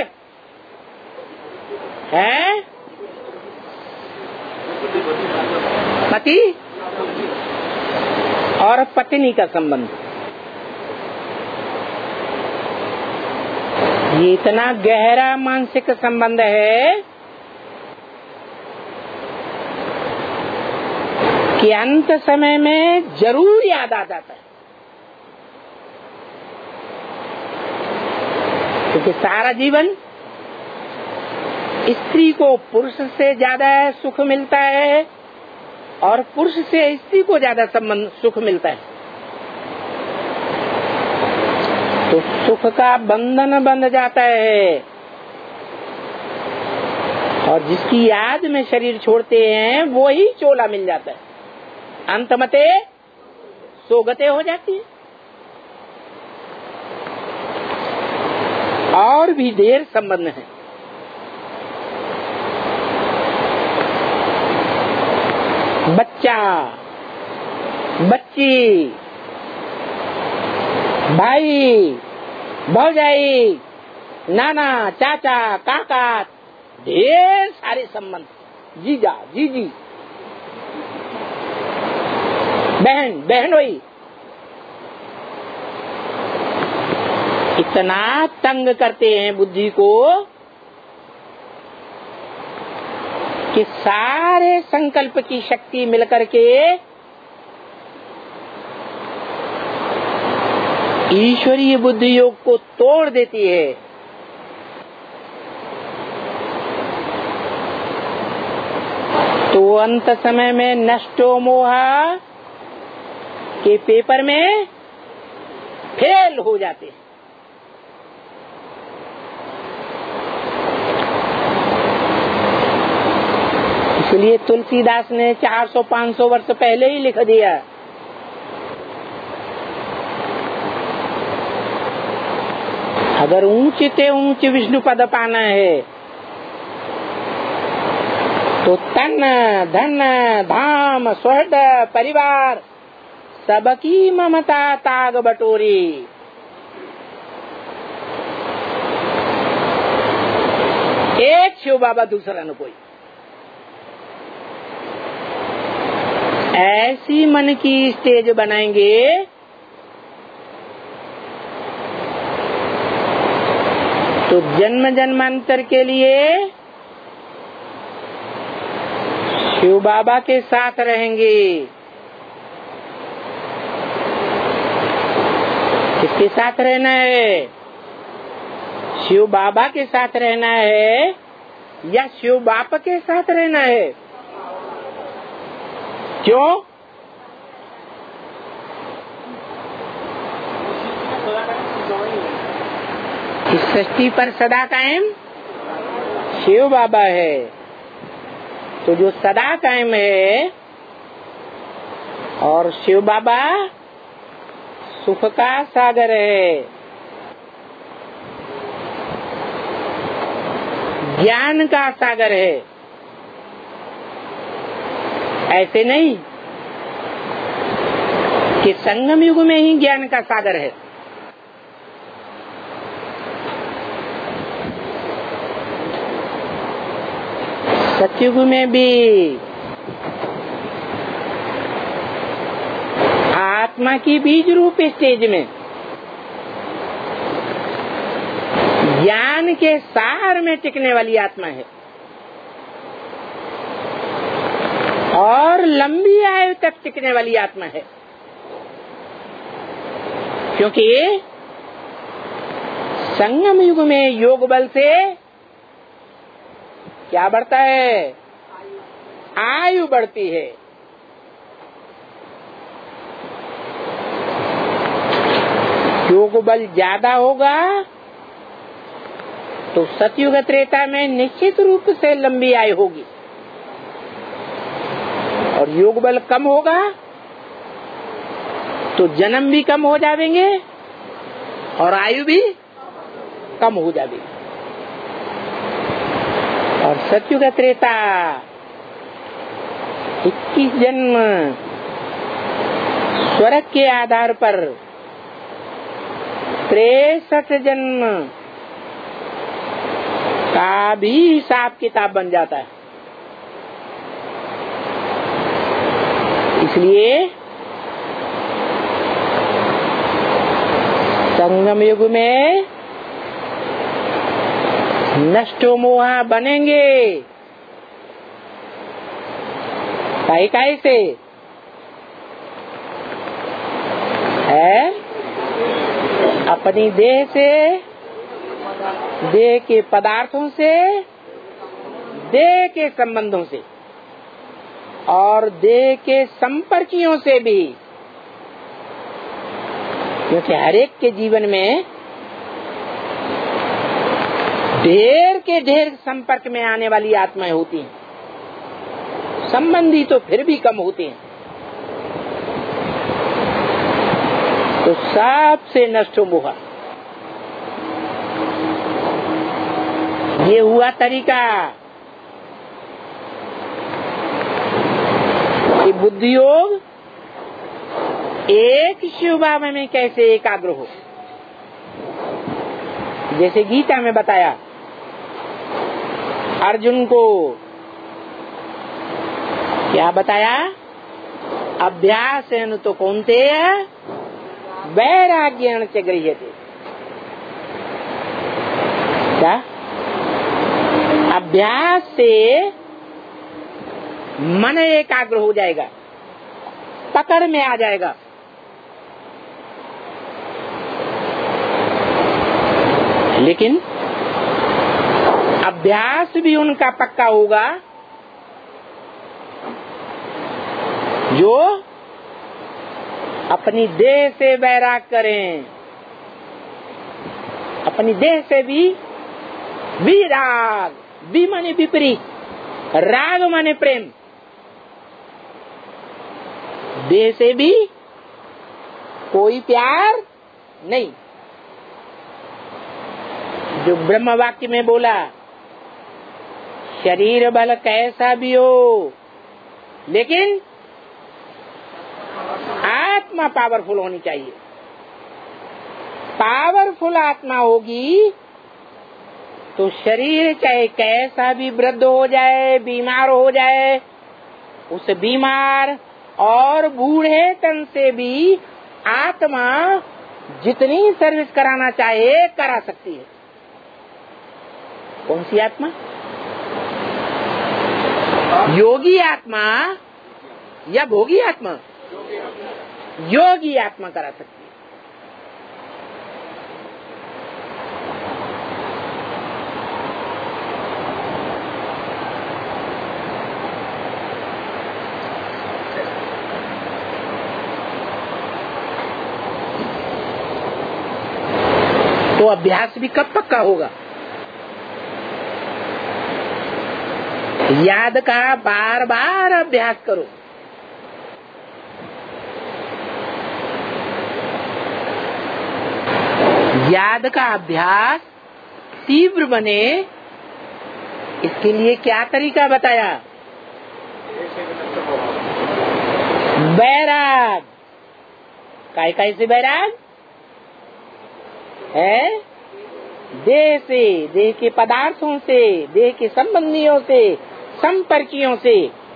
[SPEAKER 1] है पति और पत्नी का संबंध। ये इतना गहरा मानसिक संबंध है कि अंत समय में जरूर याद आ जाता है, क्योंकि सारा जीवन स्त्री को पुरुष से ज्यादा सुख मिलता है और पुरुष से स्त्री को ज्यादा संबंध सुख मिलता है। तो सुख का बंधन बंध जाता है और जिसकी याद में शरीर छोड़ते हैं वो ही चोला मिल जाता है। अंतमते सोगते हो जाती है। और भी ढेर संबंध है। बच्चा, बच्ची, भाई, भौजाई, नाना, चाचा, काका, ढेर सारे संबंध। जीजा, जीजी, बहन, बहनोई। इतना तंग करते हैं बुद्धि को कि सारे संकल्प की शक्ति मिलकर के ईश्वरीय बुद्धि योग को तोड़ देती है। तो अंत समय में नष्टो मोहा के पेपर में फेल हो जाते हैं। इसलिए तुलसीदास ने चार सौ पाँच सौ वर्ष पहले ही लिख दिया, अगर ऊंच ते ऊंच विष्णु पद पाना है तो तन, धन, धाम, स्वर्ग, परिवार सबकी ममता ताग बटोरी। एक शिव बाबा, दूसरा न कोई। ऐसी मन की स्टेज बनाएंगे तो जन्म जन्मांतर के लिए शिव बाबा के साथ रहेंगे। किसके साथ रहना है? शिव बाबा के साथ रहना है या शिव बाप के साथ रहना है? क्यों? इस सृष्टि पर सदा कायम शिव बाबा है। तो जो सदा कायम है और शिव बाबा सुख का सागर है, ज्ञान का सागर है। ऐसे नहीं कि संगम युग में ही ज्ञान का सागर है। सतयुग में भी आत्मा की बीज रूप स्टेज में ज्ञान के सार में टिकने वाली आत्मा है और लंबी आयु तक टिकने वाली आत्मा है, क्योंकि संगम युग में योग बल से क्या बढ़ता है? आयु बढ़ती है। योग बल ज्यादा होगा तो सतयुग त्रेता में निश्चित रूप से लंबी आयु होगी, और योग बल कम होगा तो जन्म भी कम हो जाएंगे और आयु भी कम हो जाएगी। और सतयुग त्रेता इक्कीस जन्म स्वर्ग के आधार पर तिरसठ जन्म का भी हिसाब किताब बन जाता है। इसलिए संगम युग में नष्टो मोहा बनेंगे। काई काई से है? अपनी देह से, देह के पदार्थों से, देह के संबंधों से और देह के संपर्कियों से भी, क्योंकि हर एक के जीवन में ढेर के ढेर संपर्क में आने वाली आत्माएं होती हैं। संबंधी तो फिर भी कम होते हैं। तो सबसे नष्ट मोह, ये हुआ तरीका कि बुद्धि योग एक शिव भाव में कैसे एकाग्र हो। जैसे गीता में बताया अर्जुन को, क्या बताया? अभ्यासेन तो कौन्तेय वैराग्येण च गृह्यते। क्या? अभ्यास से मन एकाग्र हो जाएगा, पकड़ में आ जाएगा। लेकिन अभ्यास भी उनका पक्का होगा जो अपनी देह से वैराग करें। अपनी देह से भी विराग, भी माने विपरीत, राग माने प्रेम। देह से भी कोई प्यार नहीं। जो ब्रह्म वाक्य में बोला, शरीर बल कैसा भी हो लेकिन आत्मा पावरफुल होनी चाहिए। पावरफुल आत्मा होगी तो शरीर चाहे कैसा भी वृद्ध हो जाए, बीमार हो जाए, उस बीमार और बूढ़े तन से भी आत्मा जितनी सर्विस कराना चाहे करा सकती है। कौन सी आत्मा? योगी आत्मा या भोगी आत्मा? योगी आत्मा करा सकती है। तो अभ्यास भी कब पक्का होगा? याद का बार बार अभ्यास करो। याद का अभ्यास तीव्र बने, इसके लिए क्या तरीका बताया? बैराग। काय काय से बैराग है? देह से, देह के पदार्थों से, देह के संबंधियों से, संपर्कियों से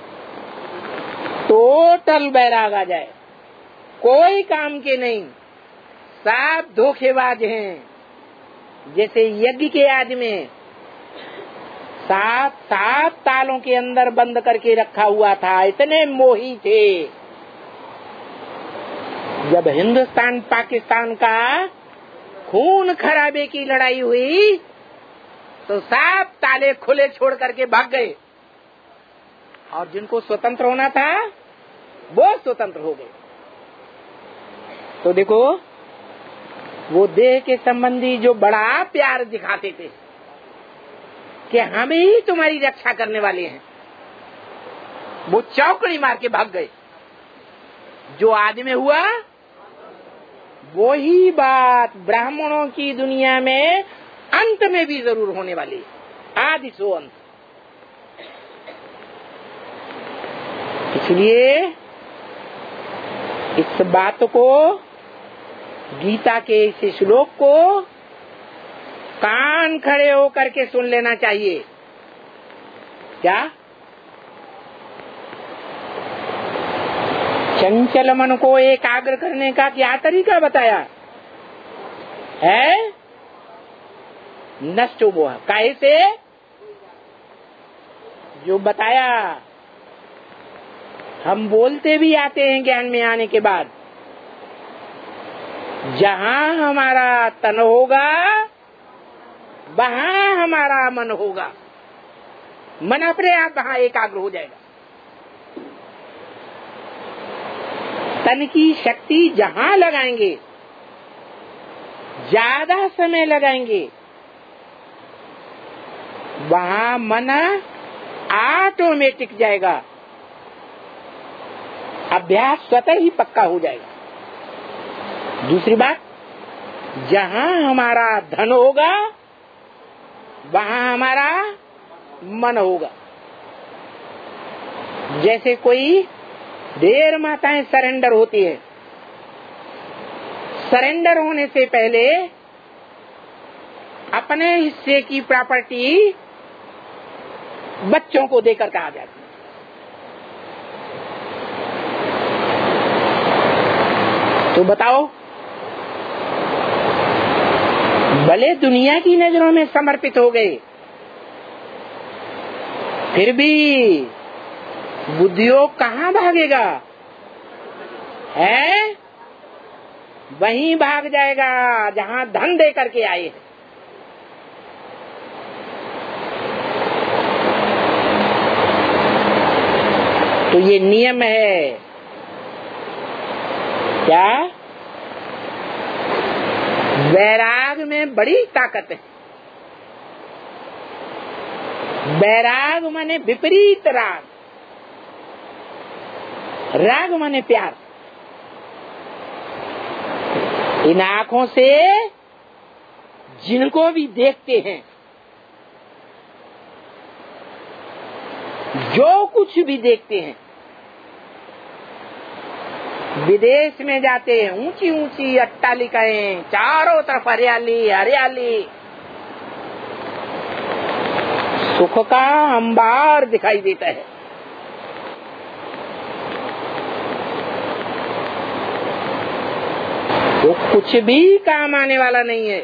[SPEAKER 1] टोटल बैराग आ जाए। कोई काम के नहीं, सब धोखेबाज हैं। जैसे यज्ञ के आदि में सात सात तालों के अंदर बंद करके रखा हुआ था, इतने मोही थे। जब हिंदुस्तान पाकिस्तान का खून खराबे की लड़ाई हुई तो सब ताले खुले छोड़ करके भाग गए, और जिनको स्वतंत्र होना था वो स्वतंत्र हो गए। तो देखो, वो देह के संबंधी जो बड़ा प्यार दिखाते थे कि हम ही तुम्हारी रक्षा करने वाले हैं, वो चौकड़ी मार के भाग गए। जो आदि में हुआ वो ही बात ब्राह्मणों की दुनिया में अंत में भी जरूर होने वाली है, आदि सो अंत। इसलिए इस बात को, गीता के इस श्लोक को कान खड़े होकर के सुन लेना चाहिए। क्या? चंचल मन को एकाग्र करने का क्या तरीका बताया है? नष्टो मोह, काहे से? जो बताया, हम बोलते भी आते हैं ज्ञान में आने के बाद, जहाँ हमारा तन होगा वहाँ हमारा मन होगा। मन अपने आप वहाँ एकाग्र हो जाएगा। तन की शक्ति जहाँ लगाएंगे, ज्यादा समय लगाएंगे, वहाँ मन ऑटोमेटिक जाएगा, अभ्यास स्वतः ही पक्का हो जाएगा। दूसरी बात, जहाँ हमारा धन होगा वहाँ हमारा मन होगा। जैसे कोई ढेर माताएं सरेंडर होती है, सरेंडर होने से पहले अपने हिस्से की प्रॉपर्टी बच्चों को देकर कहा जाता है। तो बताओ, भले दुनिया की नजरों में समर्पित हो गए, फिर भी बुद्धियोग कहाँ भागेगा? है वहीं भाग जाएगा जहाँ धन दे करके आए हैं। तो ये नियम है। क्या? वैराग में बड़ी ताकत है। वैराग माने विपरीत राग, राग माने प्यार। इन आँखों से जिनको भी देखते हैं, जो कुछ भी देखते हैं, विदेश में जाते हैं, ऊंची ऊंची अट्टालिकाएं, चारों तरफ हरियाली हरियाली, सुख का अंबार दिखाई देता है। वो कुछ भी काम आने वाला नहीं है।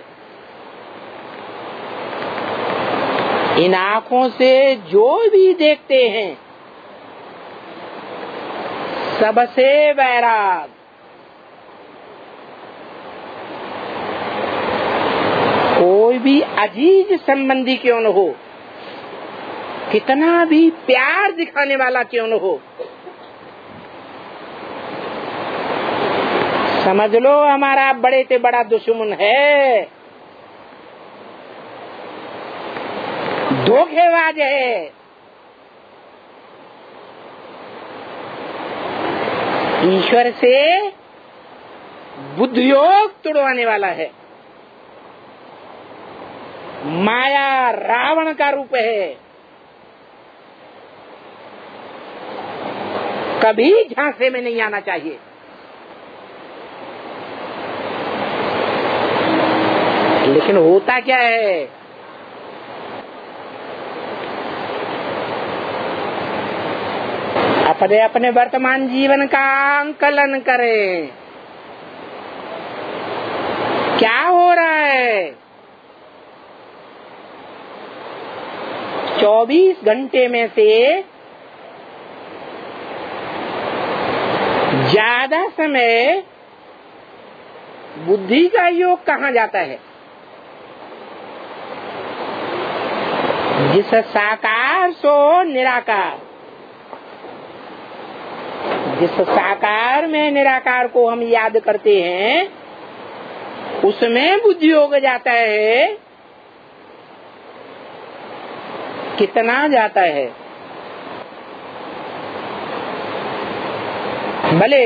[SPEAKER 1] इन आँखों से जो भी देखते हैं, सबसे वैराग। कोई भी अजीज संबंधी क्यों न हो, कितना भी प्यार दिखाने वाला क्यों न हो, समझ लो हमारा बड़े से बड़ा दुश्मन है, धोखेबाज है। ईश्वर से बुद्धियोग तुड़वाने वाला है। माया रावण का रूप है। कभी झांसे में नहीं आना चाहिए। लेकिन होता क्या है, अपने अपने वर्तमान जीवन का आंकलन करें। क्या हो रहा है? चौबीस घंटे में से ज्यादा समय बुद्धि का योग कहाँ जाता है? जिस साकार सो निराकार, जिस साकार में निराकार को हम याद करते हैं उसमें बुद्धि योग जाता है। कितना जाता है? भले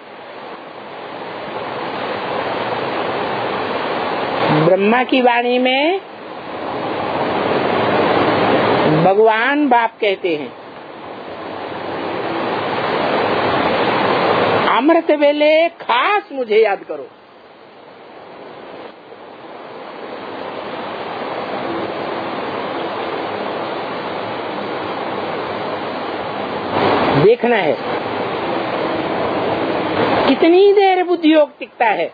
[SPEAKER 1] ब्रह्मा की वाणी में भगवान बाप कहते हैं, अमृत वेले खास मुझे याद करो। देखना है कितनी देर बुद्धि योग टिकता है।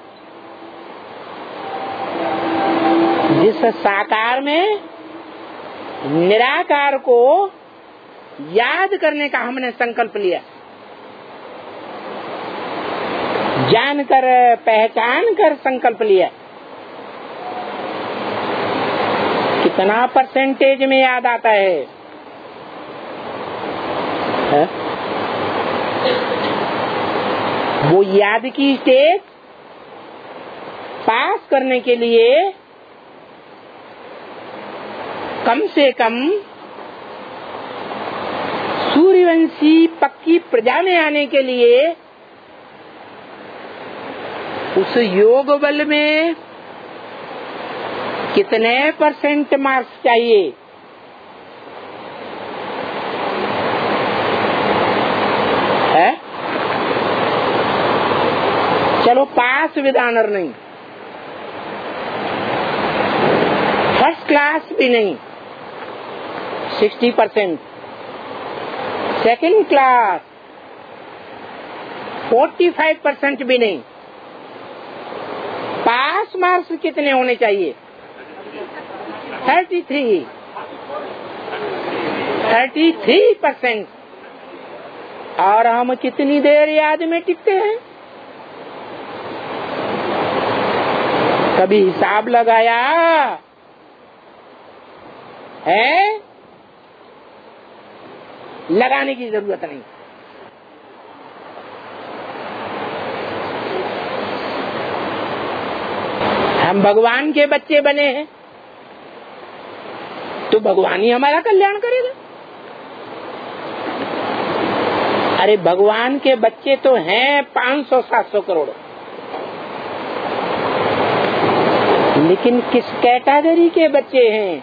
[SPEAKER 1] जिस साकार में निराकार को याद करने का हमने संकल्प लिया, जानकर पहचान कर संकल्प लिया, कितना परसेंटेज में याद आता है, है? वो याद की स्टेज पास करने के लिए कम से कम सूर्यवंशी पक्की प्रजा में आने के लिए उस योग बल में कितने परसेंट मार्क्स चाहिए? है? चलो पास विद ऑनर नहीं, फर्स्ट क्लास भी नहीं, sixty percent, second class forty five percent भी नहीं, पास मार्क्स कितने होने चाहिए? Thirty three, thirty three percent. और हम कितनी देर याद में टिकते हैं? कभी हिसाब लगाया है? लगाने की जरूरत नहीं। हम भगवान के बच्चे बने हैं तो भगवान ही हमारा कल्याण करेगा। अरे भगवान के बच्चे तो हैं पाँच सौ सात सौ करोड़, लेकिन किस कैटेगरी के बच्चे हैं?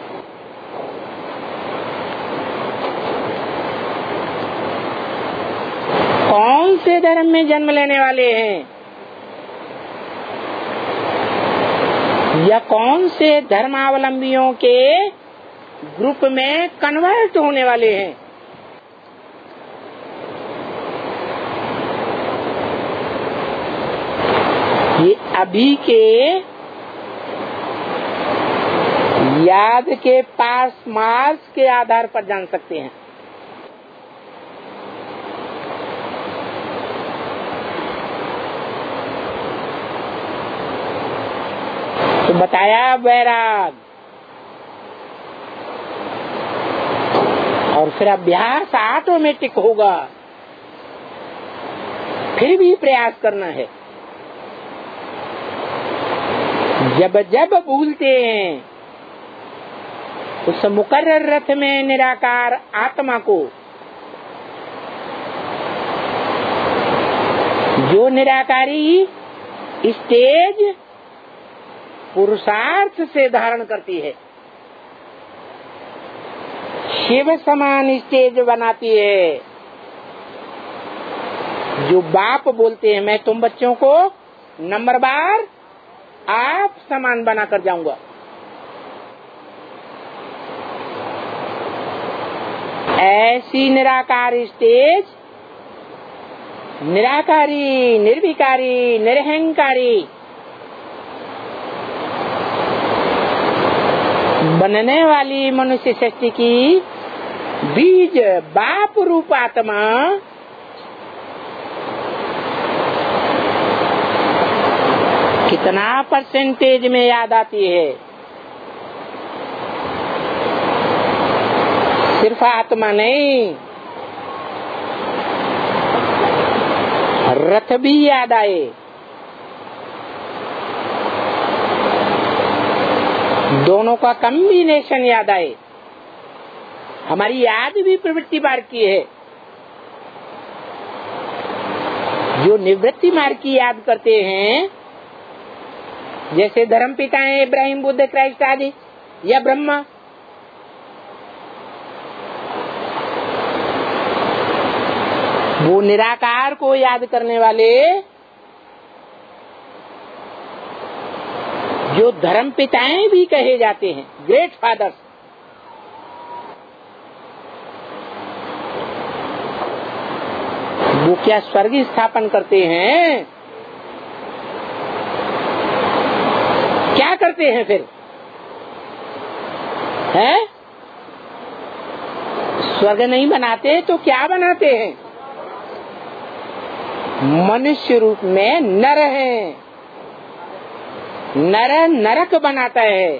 [SPEAKER 1] कौन से धर्म में जन्म लेने वाले हैं या कौन से धर्मावलंबियों के ग्रुप में कन्वर्ट होने वाले हैं? ये अभी के याद के पास मार्क्स के आधार पर जान सकते हैं। तो बताया वैराग, और फिर अभ्यास ऑटोमेटिक होगा। फिर भी प्रयास करना है। जब जब भूलते हैं उस मुकर्रर रथ में निराकार आत्मा को, जो निराकारी स्टेज पुरुषार्थ से धारण करती है, शिव समान स्टेज बनाती है। जो बाप बोलते हैं मैं तुम बच्चों को नंबर बार आप समान बनाकर जाऊंगा, ऐसी निराकार स्टेज, निराकारी, निर्विकारी, निरहंकारी बनने वाली मनुष्य सृष्टि की बीज बाप रूप आत्मा कितना परसेंटेज में याद आती है? सिर्फ आत्मा नहीं, रथ भी याद आए, दोनों का कॉम्बिनेशन याद आए। हमारी याद भी प्रवृत्ति मार्ग की है। जो निवृत्ति मार्ग की याद करते हैं, जैसे धर्म पिता है इब्राहिम, बुद्ध, क्राइस्ट आदि, या ब्रह्मा, वो निराकार को याद करने वाले जो धर्म पिताएं भी कहे जाते हैं, ग्रेट फादर्स, वो क्या स्वर्ग स्थापन करते हैं? क्या करते हैं फिर? है? स्वर्ग नहीं बनाते तो क्या बनाते हैं? मनुष्य रूप में नर है, नर नरक बनाता है।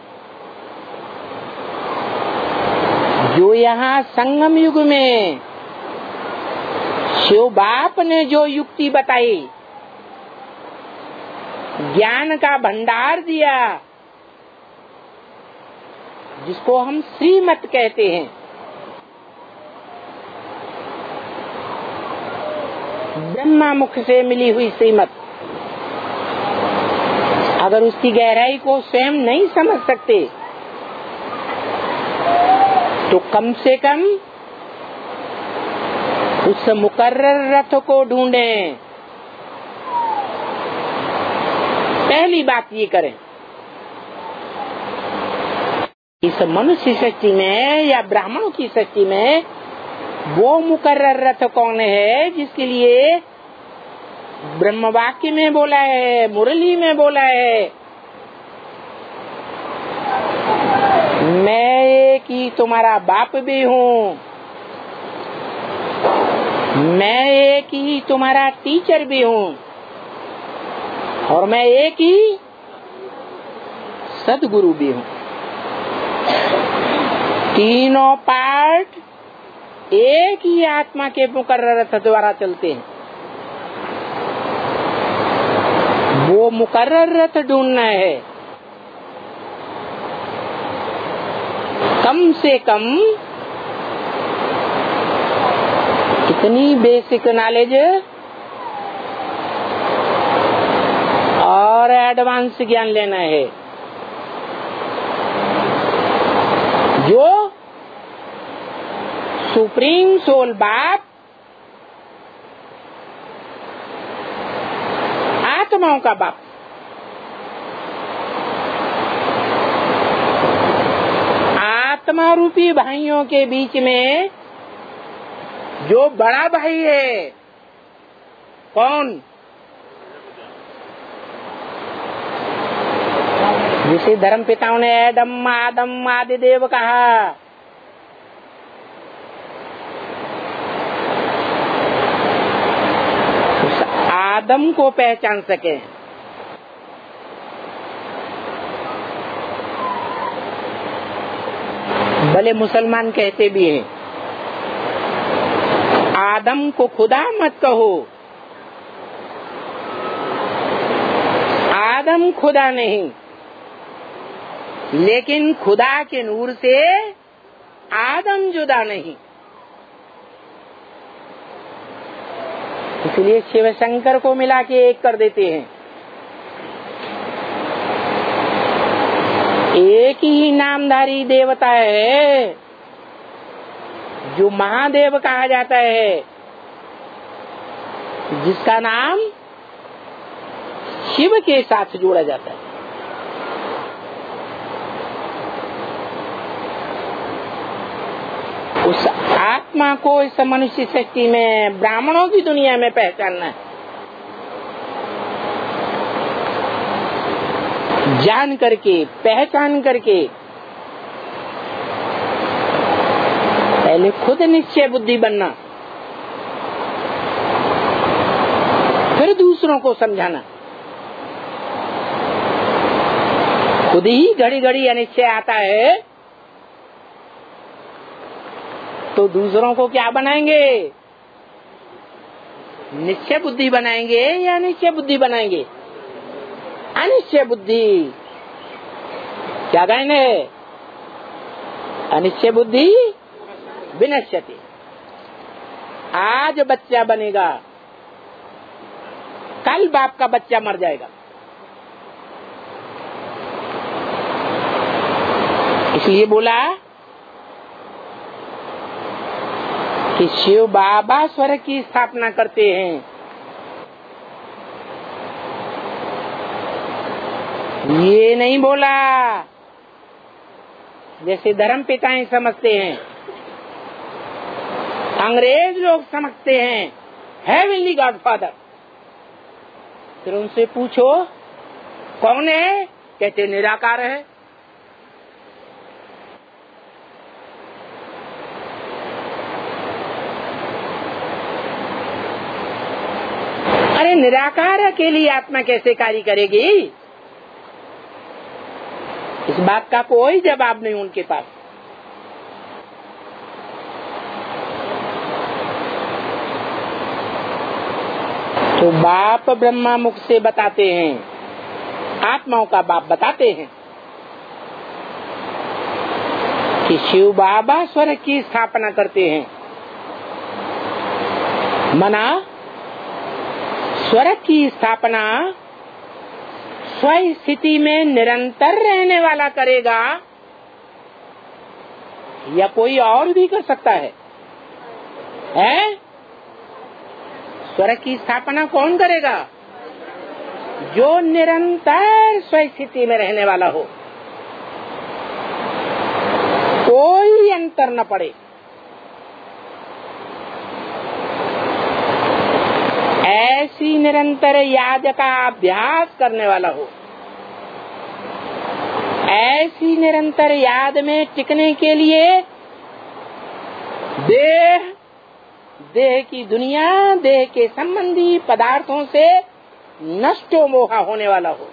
[SPEAKER 1] जो यहाँ संगम युग में शिव बाप ने जो युक्ति बताई, ज्ञान का भंडार दिया, जिसको हम श्रीमत कहते हैं, ब्रह्मा मुख से मिली हुई श्रीमत, अगर उसकी गहराई को स्वयं नहीं समझ सकते तो कम से कम उस मुकर्रर रथ को ढूंढें। पहली बात ये करें, इस मनुष्य सृष्टि में या ब्राह्मणों की सृष्टि में वो मुकर्रर रथ कौन है जिसके लिए ब्रह्म वाक्य में बोला है, मुरली में बोला है, मैं एक ही तुम्हारा बाप भी हूँ, मैं एक ही तुम्हारा टीचर भी हूँ, और मैं एक ही सदगुरु भी हूँ। तीनों पार्ट एक ही आत्मा के मुकर्रर रथ द्वारा चलते हैं। वो मुकर्रर रथ ढूंढना है। कम से कम इतनी बेसिक नॉलेज और एडवांस ज्ञान लेना है जो सुप्रीम सोल बाप आत्माओं का बाप आत्मा रूपी भाइयों के बीच में जो बड़ा भाई है, कौन? जिसे धर्म पिताओं ने एडम आदम आदि देव कहा, उस आदम को पहचान सके। भले मुसलमान कहते भी हैं आदम को खुदा मत कहो, आदम खुदा नहीं, लेकिन खुदा के नूर से आदम जुदा नहीं। इसलिए शिव शंकर को मिला के एक कर देते हैं। एक ही नामधारी देवता है जो महादेव कहा जाता है, जिसका नाम शिव के साथ जोड़ा जाता है। उस आत्मा को इस मनुष्य सृष्टि में ब्राह्मणों की दुनिया में पहचानना है। जान करके, पहचान करके पहले खुद निश्चय बुद्धि बनना, फिर दूसरों को समझाना। खुद ही घड़ी घड़ी अनिश्चय आता है तो दूसरों को क्या बनाएंगे? निश्चय बुद्धि बनाएंगे या अनिश्चय बुद्धि बनाएंगे? अनिश्चय बुद्धि। क्या कहने? अनिश्चय बुद्धि विनश्यति। आज बच्चा बनेगा, कल बाप का बच्चा मर जाएगा। इसलिए बोला कि शिव बाबा स्वर्ग की स्थापना करते हैं। ये नहीं बोला जैसे धर्म पिताएं समझते हैं, अंग्रेज लोग समझते हैं हेवनली गॉडफादर। फिर उनसे पूछो कौन है? कहते निराकार है। अरे निराकार अकेली आत्मा कैसे कार्य करेगी? इस बात का कोई जवाब नहीं उनके पास। तो बाप ब्रह्मा मुख से बताते हैं, आत्माओं का बाप बताते हैं कि शिव बाबा स्वर्ग की स्थापना करते हैं। मना स्वर्ग की स्थापना स्व स्थिति में निरंतर रहने वाला करेगा या कोई और भी कर सकता है? है? स्वर्ग की स्थापना कौन करेगा? जो निरंतर स्व स्थिति में रहने वाला हो, कोई अंतर न पड़े। ऐसी निरंतर याद का अभ्यास करने वाला हो, ऐसी निरंतर याद में टिकने के लिए देह देह की दुनिया, देह के संबंधी पदार्थों से नष्टो मोहा होने वाला हो।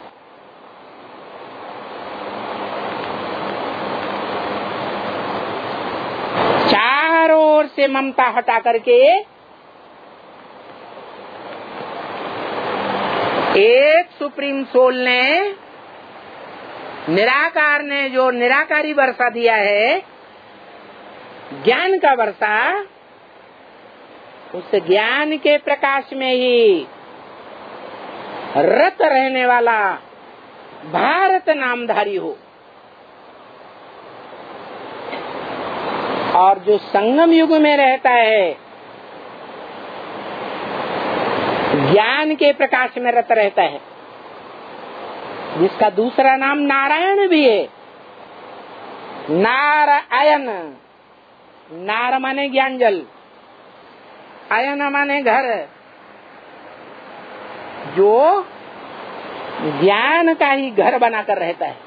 [SPEAKER 1] चारों ओर से ममता हटा करके एक सुप्रीम सोल ने, निराकार ने जो निराकारी वर्षा दिया है, ज्ञान का वर्षा, उस ज्ञान के प्रकाश में ही रत रहने वाला भारत नामधारी हो। और जो संगम युग में रहता है, ज्ञान के प्रकाश में रत रहता है, जिसका दूसरा नाम नारायण भी है। नारायण, नार माने ज्ञान जल, आयन माने घर, जो ज्ञान का ही घर बनाकर रहता है।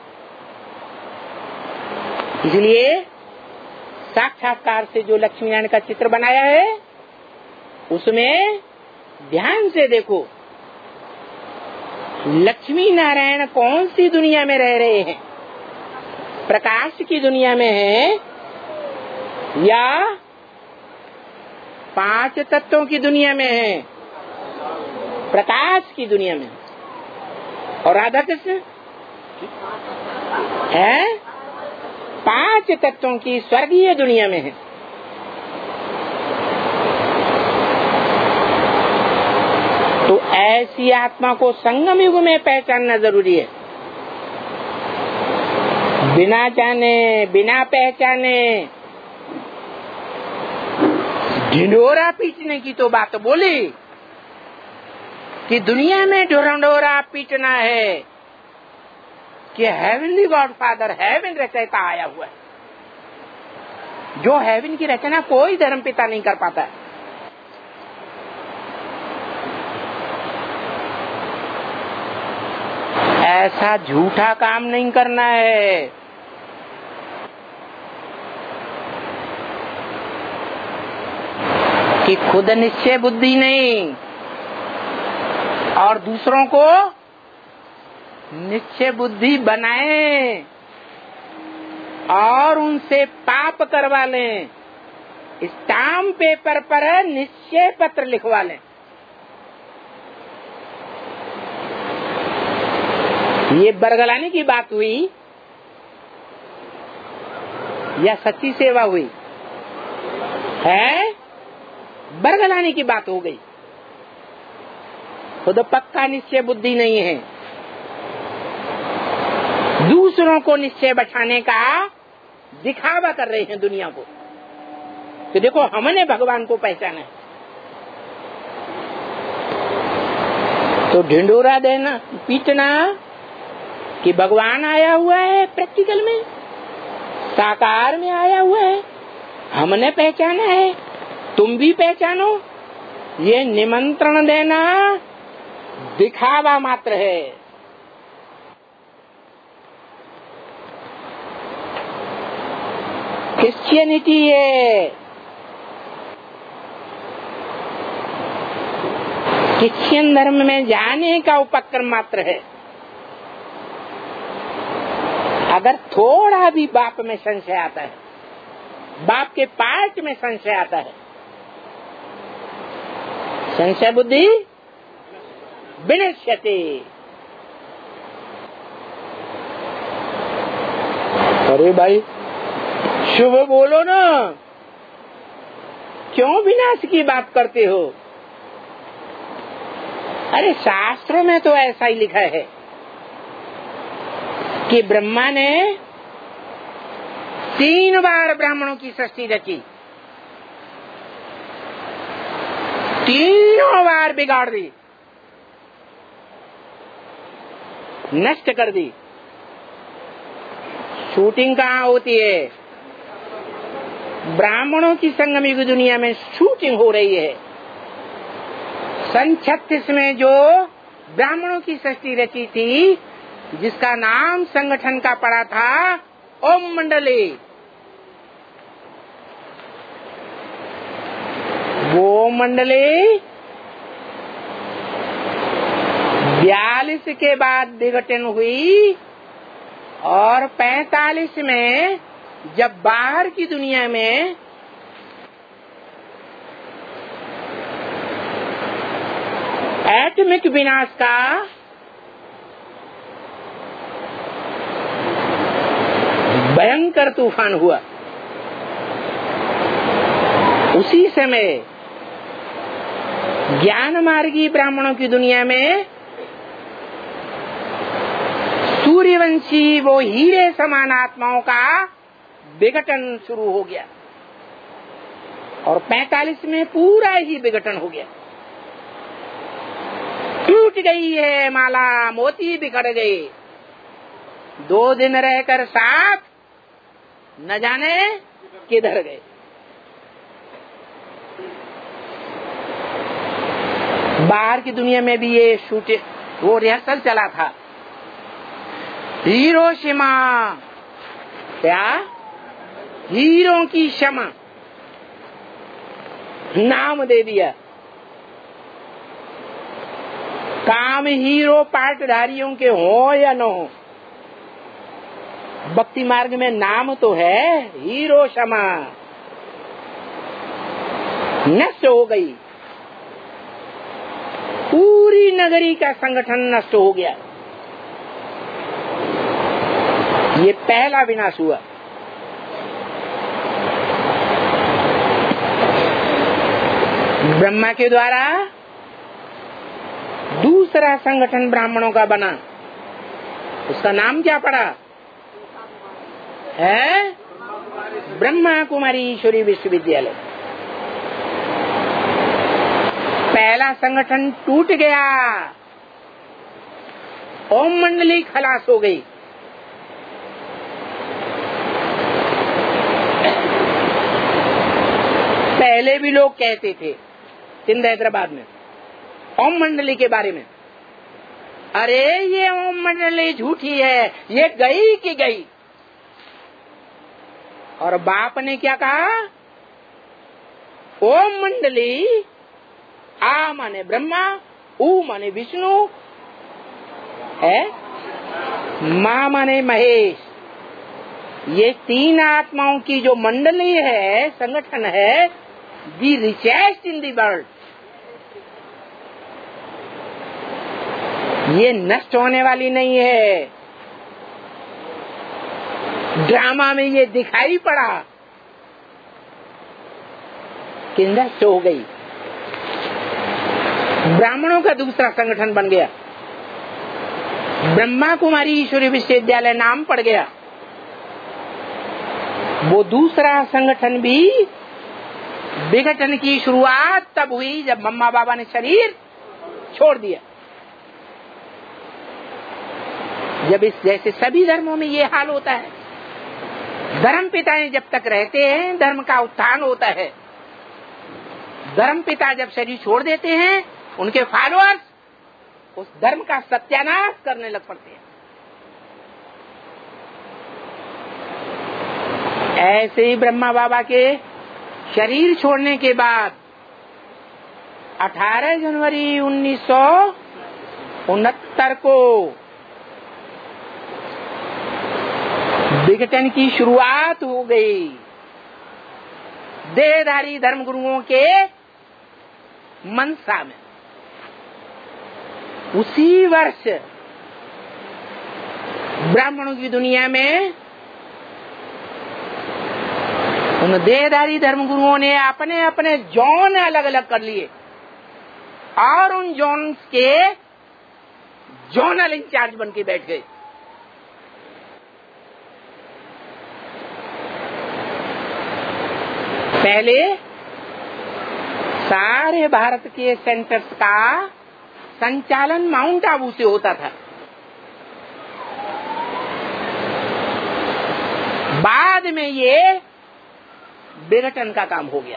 [SPEAKER 1] इसलिए साक्षात्कार से जो लक्ष्मी नारायण का चित्र बनाया है, उसमें ध्यान से देखो लक्ष्मी नारायण कौन सी दुनिया में रह रहे हैं? प्रकाश की दुनिया में है या पांच तत्वों की दुनिया में है? प्रकाश की दुनिया में। और राधा कृष्ण है पांच तत्वों की स्वर्गीय दुनिया में है। तो ऐसी आत्मा को संगम युग में पहचानना जरूरी है। बिना जाने, बिना पहचाने ढिंढोरा पीटने की तो बात बोली कि दुनिया में ढिंढोरा पीटना है कि हेवनली गॉड फादर, हेवन रचयिता आया हुआ है। जो हेवन की रचना कोई धर्म पिता नहीं कर पाता है। ऐसा झूठा काम नहीं करना है। कि खुद निश्चय बुद्धि नहीं और दूसरों को निश्चय बुद्धि बनाए और उनसे पाप करवा लें, स्टाम्प पेपर पर निश्चय पत्र लिखवा लें। ये बरगलाने की बात हुई या सच्ची सेवा हुई है? बरगलाने की बात हो गई। खुद पक्का निश्चय बुद्धि नहीं है, दूसरों को निश्चय बैठाने का दिखावा कर रहे हैं दुनिया को। तो देखो, हमने भगवान को पहचाना है तो ढिंडोरा देना, पीटना कि भगवान आया हुआ है, प्रैक्टिकल में साकार में आया हुआ है, हमने पहचाना है, तुम भी पहचानो, ये निमंत्रण देना दिखावा मात्र है। क्रिश्चियनिटी है, क्रिश्चियन धर्म में जाने का उपक्रम मात्र है। अगर थोड़ा भी बाप में संशय आता है, बाप के पार्ट में संशय आता है, संशय बुद्धि विनश्यते। अरे भाई शुभ बोलो ना, क्यों विनाश की बात करते हो? अरे शास्त्रों में तो ऐसा ही लिखा है कि ब्रह्मा ने तीन बार ब्राह्मणों की सृष्टि रची, तीनों बार बिगाड़ दी, नष्ट कर दी। शूटिंग कहाँ होती है? ब्राह्मणों की संगम दुनिया में शूटिंग हो रही है। सन छत्तीस में जो ब्राह्मणों की सृष्टि रची थी, जिसका नाम संगठन का पड़ा था ओम मंडली, वो मंडली बयालीस के बाद विघटन हुई और पैंतालीस में जब बाहर की दुनिया में एटॉमिक विनाश का भयंकर तूफान हुआ, उसी समय ज्ञान मार्गी ब्राह्मणों की दुनिया में सूर्यवंशी वो हीरे समान आत्माओं का विघटन शुरू हो गया और पैंतालीस में पूरा ही विघटन हो गया। टूट गई है माला, मोती बिखर गए, दो दिन रहकर साथ न जाने किधर गए। बाहर की दुनिया में भी ये शूटिंग, वो रिहर्सल चला था। हिरोशिमा, क्या हीरों की क्षमा नाम दे दिया। काम हीरो पार्टधारियों के हो या न हो, भक्ति मार्ग में नाम तो है हिरोशिमा। नष्ट हो गई, पूरी नगरी का संगठन नष्ट हो गया। ये पहला विनाश हुआ। ब्रह्मा के द्वारा दूसरा संगठन ब्राह्मणों का बना, उसका नाम क्या पड़ा है? ब्रह्मा कुमारी ईश्वरी विश्वविद्यालय। पहला संगठन टूट गया, ओम मंडली खलास हो गई। पहले भी लोग कहते थे सिंध हैदराबाद में ओम मंडली के बारे में, अरे ये ओम मंडली झूठी है, ये गई कि गई। और बाप ने क्या कहा? ओम मंडली, आ माने ब्रह्मा, ऊ माने विष्णु है, माँ माने महेश, ये तीन आत्माओं की जो मंडली है, संगठन है, दी रिचेस्ट इन दी वर्ल्ड, ये नष्ट होने वाली नहीं है। ड्रामा में ये दिखाई पड़ा कि नष्ट हो गई। ब्राह्मणों का दूसरा संगठन बन गया, ब्रह्मा कुमारी ईश्वरी विश्वविद्यालय नाम पड़ गया। वो दूसरा संगठन भी विघटन की शुरुआत तब हुई जब मम्मा बाबा ने शरीर छोड़ दिया। जब इस जैसे सभी धर्मों में ये हाल होता है, धर्म पिताएं जब तक रहते हैं धर्म का उत्थान होता है। धर्म पिता जब शरीर छोड़ देते हैं, उनके फॉलोअर्स उस धर्म का सत्यानाश करने लग पड़ते हैं। ऐसे ही ब्रह्मा बाबा के शरीर छोड़ने के बाद अठारह जनवरी उन्नीस सौ उनहत्तर को विघटन की शुरुआत हो गई। देहधारी धर्म गुरुओं के मनसा में उसी वर्ष ब्राह्मणों की दुनिया में उन देहधारी धर्म गुरुओं ने अपने अपने जॉन अलग अलग कर लिए और उन जॉन के जोनल इंचार्ज बन के बैठ गए। पहले सारे भारत के सेंटर्स का संचालन माउंट आबू से होता था। बाद में ये विघटन का काम हो गया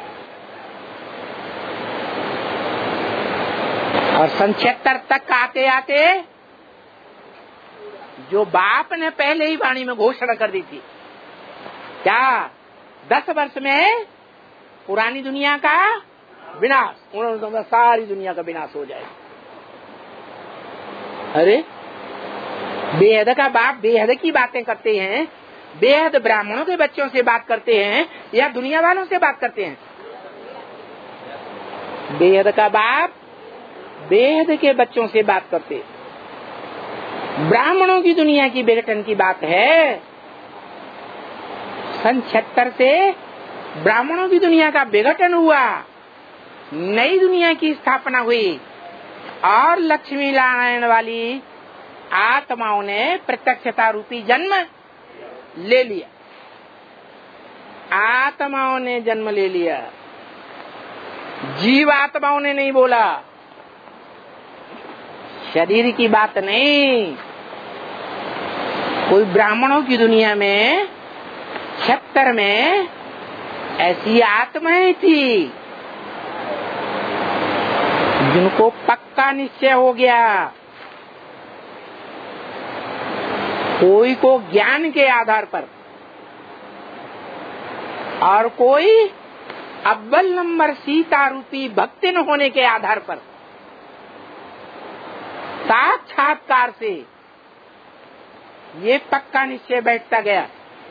[SPEAKER 1] और सन छिहत्तर तक आते आते जो बाप ने पहले ही वाणी में घोषणा कर दी थी, क्या दस वर्ष में पुरानी दुनिया का विनाश, उन्होंने सारी दुनिया का विनाश हो जाएगा। अरे बेहद का बाप बेहद की बातें करते हैं, बेहद ब्राह्मणों के बच्चों से बात करते हैं या दुनिया वालों से बात करते हैं? बेहद का बाप बेहद के बच्चों से बात करते। ब्राह्मणों की दुनिया की विघटन की बात है। सन छिहत्तर से ब्राह्मणों की दुनिया का विघटन हुआ, नई दुनिया की स्थापना हुई और लक्ष्मी नारायण वाली आत्माओं ने प्रत्यक्षता रूपी जन्म ले लिया। आत्माओं ने जन्म ले लिया, जीव आत्माओं ने नहीं बोला। शरीर की बात नहीं। कोई ब्राह्मणों की दुनिया में छिहत्तर में ऐसी आत्माएं थी जिनको पक्का निश्चय हो गया, कोई को ज्ञान के आधार पर और कोई अव्वल नंबर सीता रूपी भक्ति न होने के आधार पर साक्षात्कार से ये पक्का निश्चय बैठता गया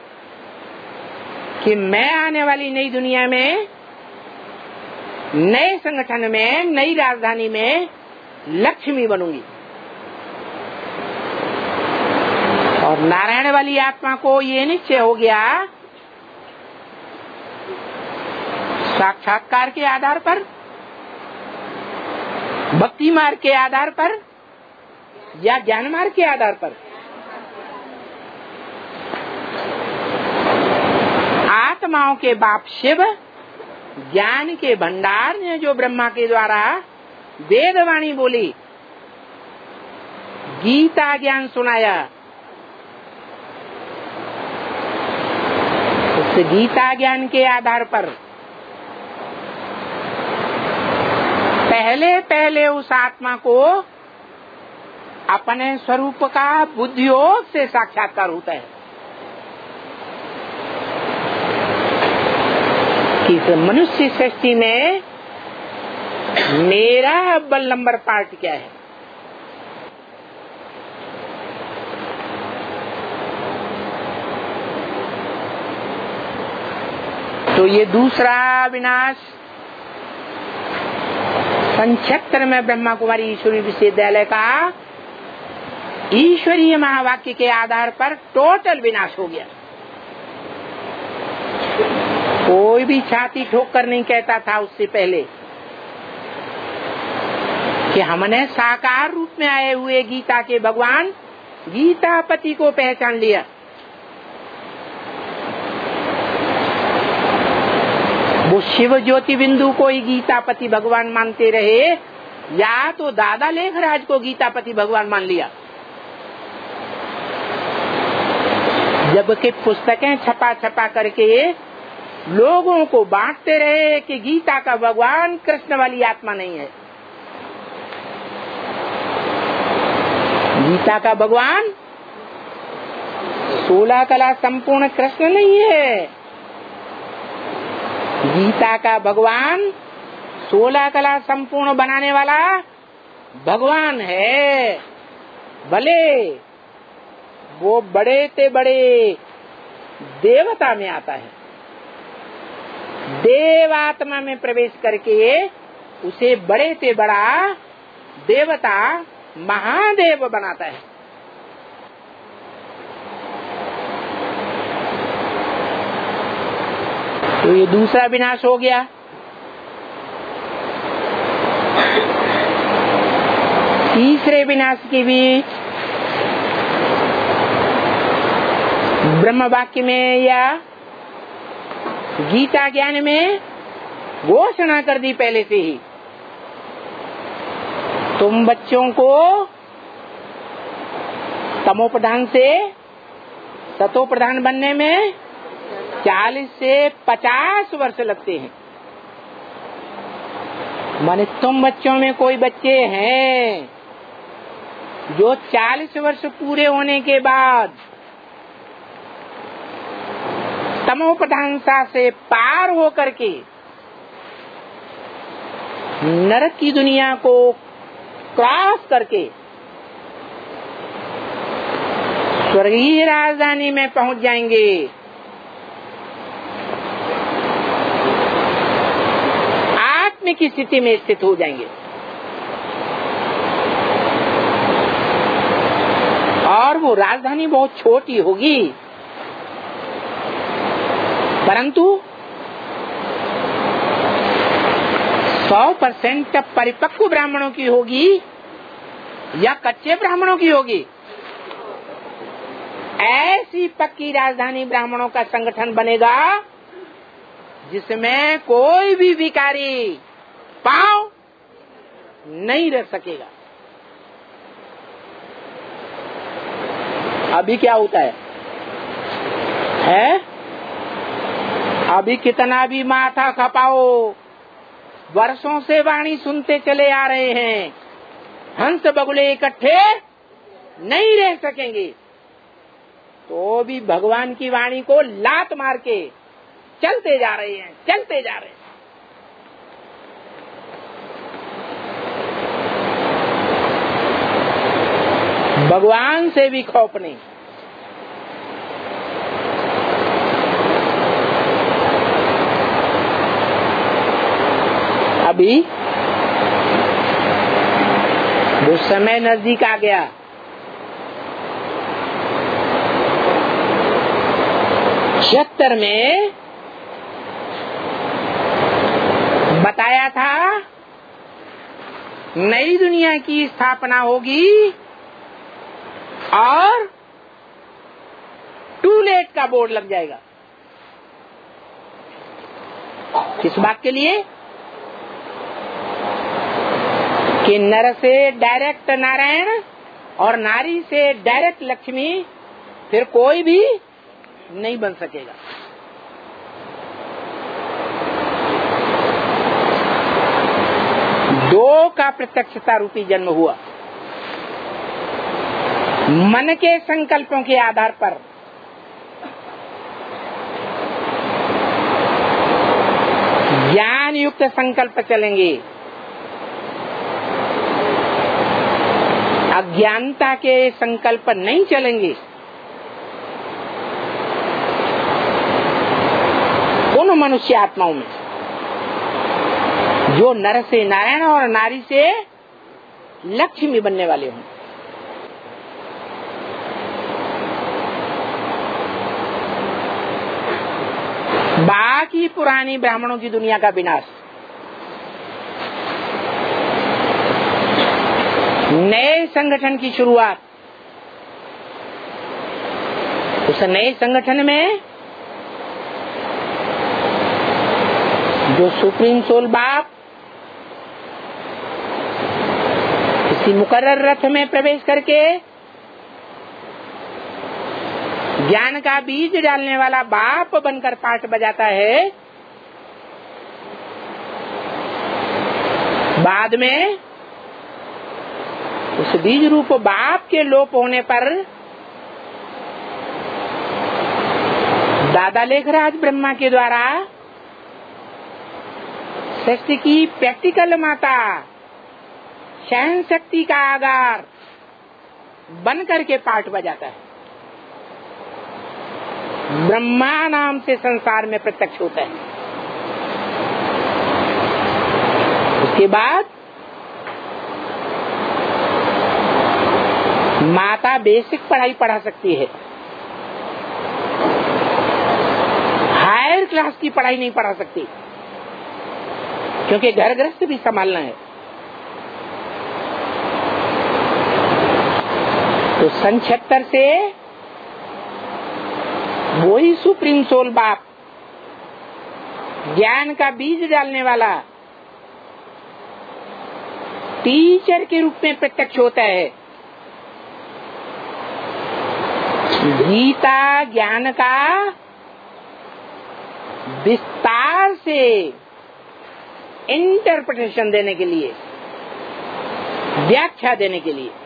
[SPEAKER 1] कि मैं आने वाली नई दुनिया में, नए संगठन में, नई राजधानी में लक्ष्मी बनूंगी। और नारायण वाली आत्मा को ये निश्चय हो गया साक्षात्कार के आधार पर, भक्ति मार्ग के आधार पर या ज्ञान मार्ग के आधार पर। आत्माओं के बाप शिव ज्ञान के भंडार ने जो ब्रह्मा के द्वारा वेदवाणी बोली, गीता ज्ञान सुनाया, उस गीता ज्ञान के आधार पर पहले पहले उस आत्मा को अपने स्वरूप का बुद्धियोग से साक्षात्कार होता है कि इस मनुष्य सृष्टि में मेरा अव्वल नंबर पार्ट क्या है। तो ये दूसरा विनाश सन छिहत्तर में ब्रह्मा कुमारी ईश्वरीय विश्वविद्यालय का ईश्वरीय महावाक्य के आधार पर टोटल विनाश हो गया। कोई भी छाती ठोक कर नहीं कहता था उससे पहले कि हमने साकार रूप में आए हुए गीता के भगवान गीतापति को पहचान लिया। वो शिव ज्योति बिंदु को ही गीतापति भगवान मानते रहे या तो दादा लेखराज को गीतापति भगवान मान लिया। जबकि पुस्तकें छपा छपा करके लोगों को बांटते रहे कि गीता का भगवान कृष्ण वाली आत्मा नहीं है। गीता का भगवान सोलह कला संपूर्ण कृष्ण नहीं है। गीता का भगवान सोलह कला संपूर्ण बनाने वाला भगवान है। भले वो बड़े से बड़े देवता में आता है, देवात्मा में प्रवेश करके उसे बड़े से बड़ा देवता महादेव बनाता है। तो ये दूसरा विनाश हो गया। तीसरे विनाश की भी ब्रह्म वाक्य में या गीता ज्ञान में घोषणा कर दी पहले से ही। तुम बच्चों को तमो प्रधान से सतो प्रधान बनने में चालीस से पचास वर्ष लगते हैं। माने तुम बच्चों में कोई बच्चे हैं जो चालीस वर्ष पूरे होने के बाद तमो प्रधानता से पार हो करके नरक की दुनिया को क्रॉस करके स्वर्गीय राजधानी में पहुंच जाएंगे। आत्म की स्थिति में स्थित हो जाएंगे। और वो राजधानी बहुत छोटी होगी, परंतु सौ परसेंट परिपक्व ब्राह्मणों की होगी या कच्चे ब्राह्मणों की होगी। ऐसी पक्की राजधानी ब्राह्मणों का संगठन बनेगा जिसमें कोई भी भिखारी पांव नहीं रह सकेगा। अभी क्या होता है, है? अभी कितना भी माथा खपाओ, वर्षों से वाणी सुनते चले आ रहे हैं, हंस बगुले इकट्ठे नहीं रह सकेंगे। तो भी भगवान की वाणी को लात मार के चलते जा रहे हैं, चलते जा रहे हैं। भगवान से भी खौफ नहीं। अभी वो समय नजदीक आ गया। छिहत्तर में बताया था नई दुनिया की स्थापना होगी और टू लेट का बोर्ड लग जाएगा। किस बात के लिए? कि नर से डायरेक्ट नारायण और नारी से डायरेक्ट लक्ष्मी फिर कोई भी नहीं बन सकेगा। दो का प्रत्यक्षता रूपी जन्म हुआ। मन के संकल्पों के आधार पर ज्ञान युक्त संकल्प चलेंगे, अज्ञानता के संकल्प नहीं चलेंगे। उन मनुष्य आत्माओं में जो नर से नारायण और नारी से लक्ष्मी बनने वाले हों। बाकी पुरानी ब्राह्मणों की दुनिया का विनाश, नए संगठन की शुरुआत। उस नए संगठन में जो सुप्रीम सोल बाप किसी मुकर्रर रथ में प्रवेश करके ज्ञान का बीज डालने वाला बाप बनकर पाठ बजाता है, बाद में उस बीज रूप बाप के लोप होने पर दादा लेखराज ब्रह्मा के द्वारा सृष्टि की प्रैक्टिकल माता, सहन शक्ति का आगार बन करके पाठ बजाता है। ब्रह्मा नाम से संसार में प्रत्यक्ष होता है। उसके बाद माता बेसिक पढ़ाई पढ़ा सकती है, हायर क्लास की पढ़ाई नहीं पढ़ा सकती, क्योंकि घर गृहस्थ भी संभालना है। तो सन छिहत्तर से वही सुप्रीम सोल बाप, ज्ञान का बीज डालने वाला टीचर के रूप में प्रत्यक्ष होता है। गीता ज्ञान का विस्तार से इंटरप्रिटेशन देने के लिए, व्याख्या देने के लिए,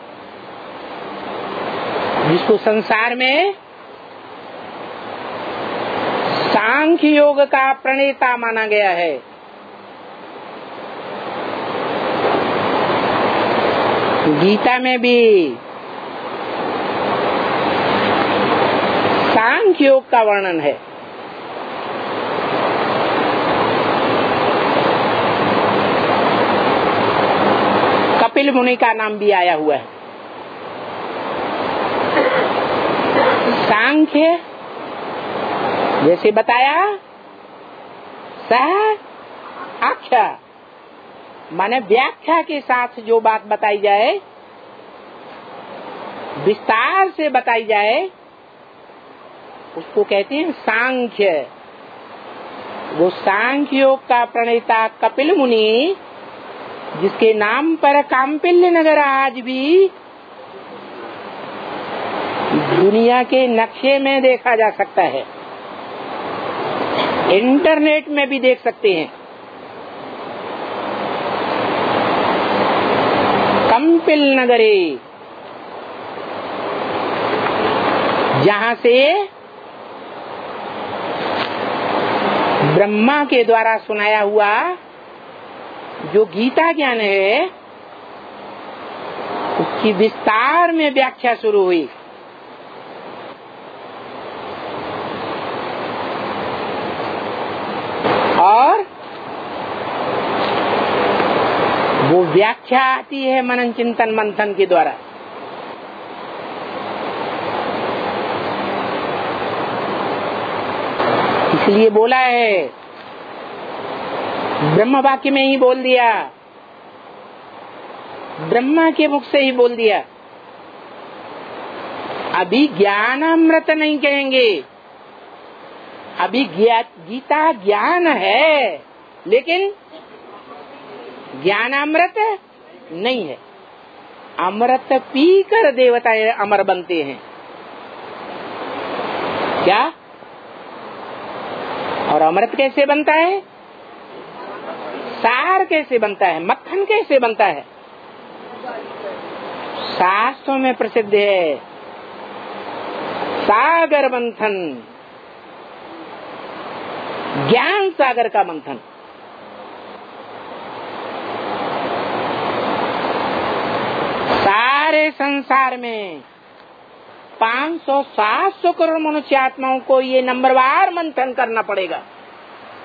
[SPEAKER 1] जिसको संसार में सांख्य योग का प्रणेता माना गया है। गीता में भी सांख्य योग का वर्णन है। कपिल मुनि का नाम भी आया हुआ है। सांख्य जैसे बताया, सह आख्या माने व्याख्या के साथ जो बात बताई जाए, विस्तार से बताई जाए, उसको कहते हैं सांख्य। वो सांख्य योग का प्रणेता कपिल मुनि, जिसके नाम पर काम्पिल्य नगर आज भी दुनिया के नक्शे में देखा जा सकता है, इंटरनेट में भी देख सकते हैं। कंपिल नगरे, जहाँ से ब्रह्मा के द्वारा सुनाया हुआ जो गीता ज्ञान है, उसकी विस्तार में व्याख्या शुरू हुई। और वो व्याख्या आती है मनन चिंतन मंथन के द्वारा। इसलिए बोला है, ब्रह्म वाक्य में ही बोल दिया, ब्रह्मा के मुख से ही बोल दिया। अभी ज्ञानामृत नहीं कहेंगे, अभी गीता ज्ञान है, लेकिन ज्ञानामृत नहीं है। अमृत पीकर देवताएं अमर बनते हैं क्या? और अमृत कैसे बनता है? सार कैसे बनता है? मक्खन कैसे बनता है? शास्त्रों में प्रसिद्ध है सागर मंथन, ज्ञान सागर का मंथन। सारे संसार में पाँच सौ सात सौ करोड़ मनुष्य आत्माओं को ये नंबरवार मंथन करना पड़ेगा।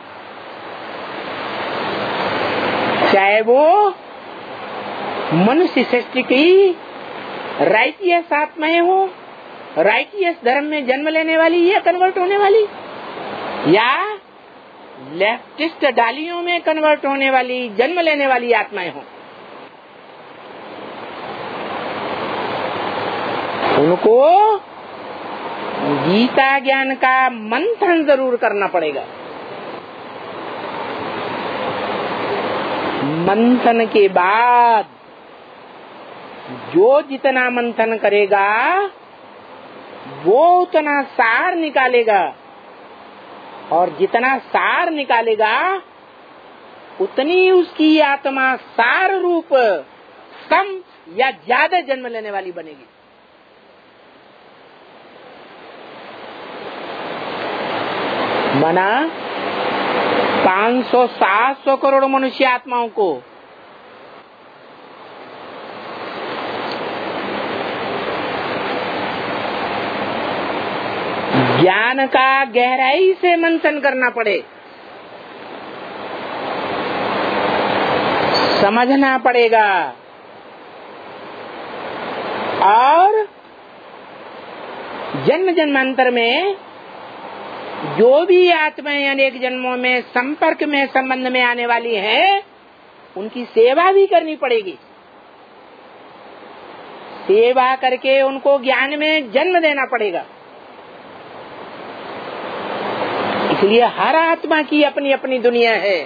[SPEAKER 1] चाहे वो मनुष्य सृष्टि की राइटियस आत्माएं हो, राइटियस धर्म में जन्म लेने वाली या कन्वर्ट होने वाली, या लेफ्टिस्ट डालियों में कन्वर्ट होने वाली, जन्म लेने वाली आत्माएं हो, उनको गीता ज्ञान का मंथन जरूर करना पड़ेगा। मंथन के बाद जो जितना मंथन करेगा वो उतना सार निकालेगा, और जितना सार निकालेगा उतनी उसकी आत्मा सार रूप कम या ज्यादा जन्म लेने वाली बनेगी। मना पाँच सौ सात सौ करोड़ मनुष्य आत्माओं को ज्ञान का गहराई से मंथन करना पड़े, समझना पड़ेगा, और जन्म जन्मांतर में जो भी आत्माएं अनेक जन्मों में संपर्क में संबंध में आने वाली हैं, उनकी सेवा भी करनी पड़ेगी। सेवा करके उनको ज्ञान में जन्म देना पड़ेगा। इसलिए हर आत्मा की अपनी अपनी दुनिया है।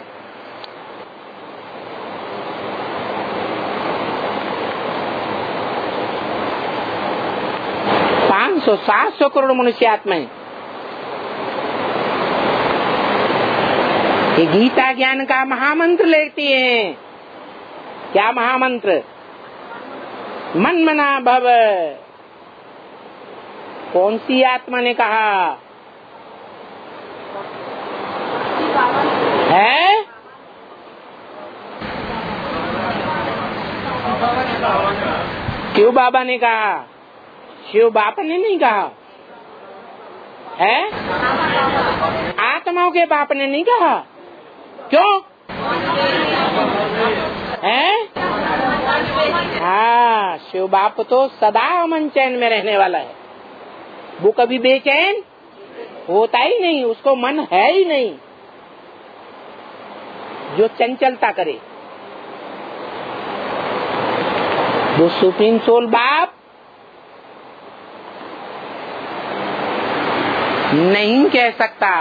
[SPEAKER 1] पाँच सौ सात सौ करोड़ मनुष्य आत्माएं ये गीता ज्ञान का महामंत्र लेती हैं। क्या महामंत्र? मन मना भव। कौन सी आत्मा ने कहा है? शिव बाबा ने कहा। शिव बाबा ने नहीं कहा है, आत्माओं के बाप ने नहीं कहा। क्यों है? हाँ, शिव बाप तो सदा अमन चैन में रहने वाला है। वो कभी बेचैन होता ही नहीं, उसको मन है ही नहीं जो चंचलता करे। वो सुप्रीम सोल बाप नहीं कह सकता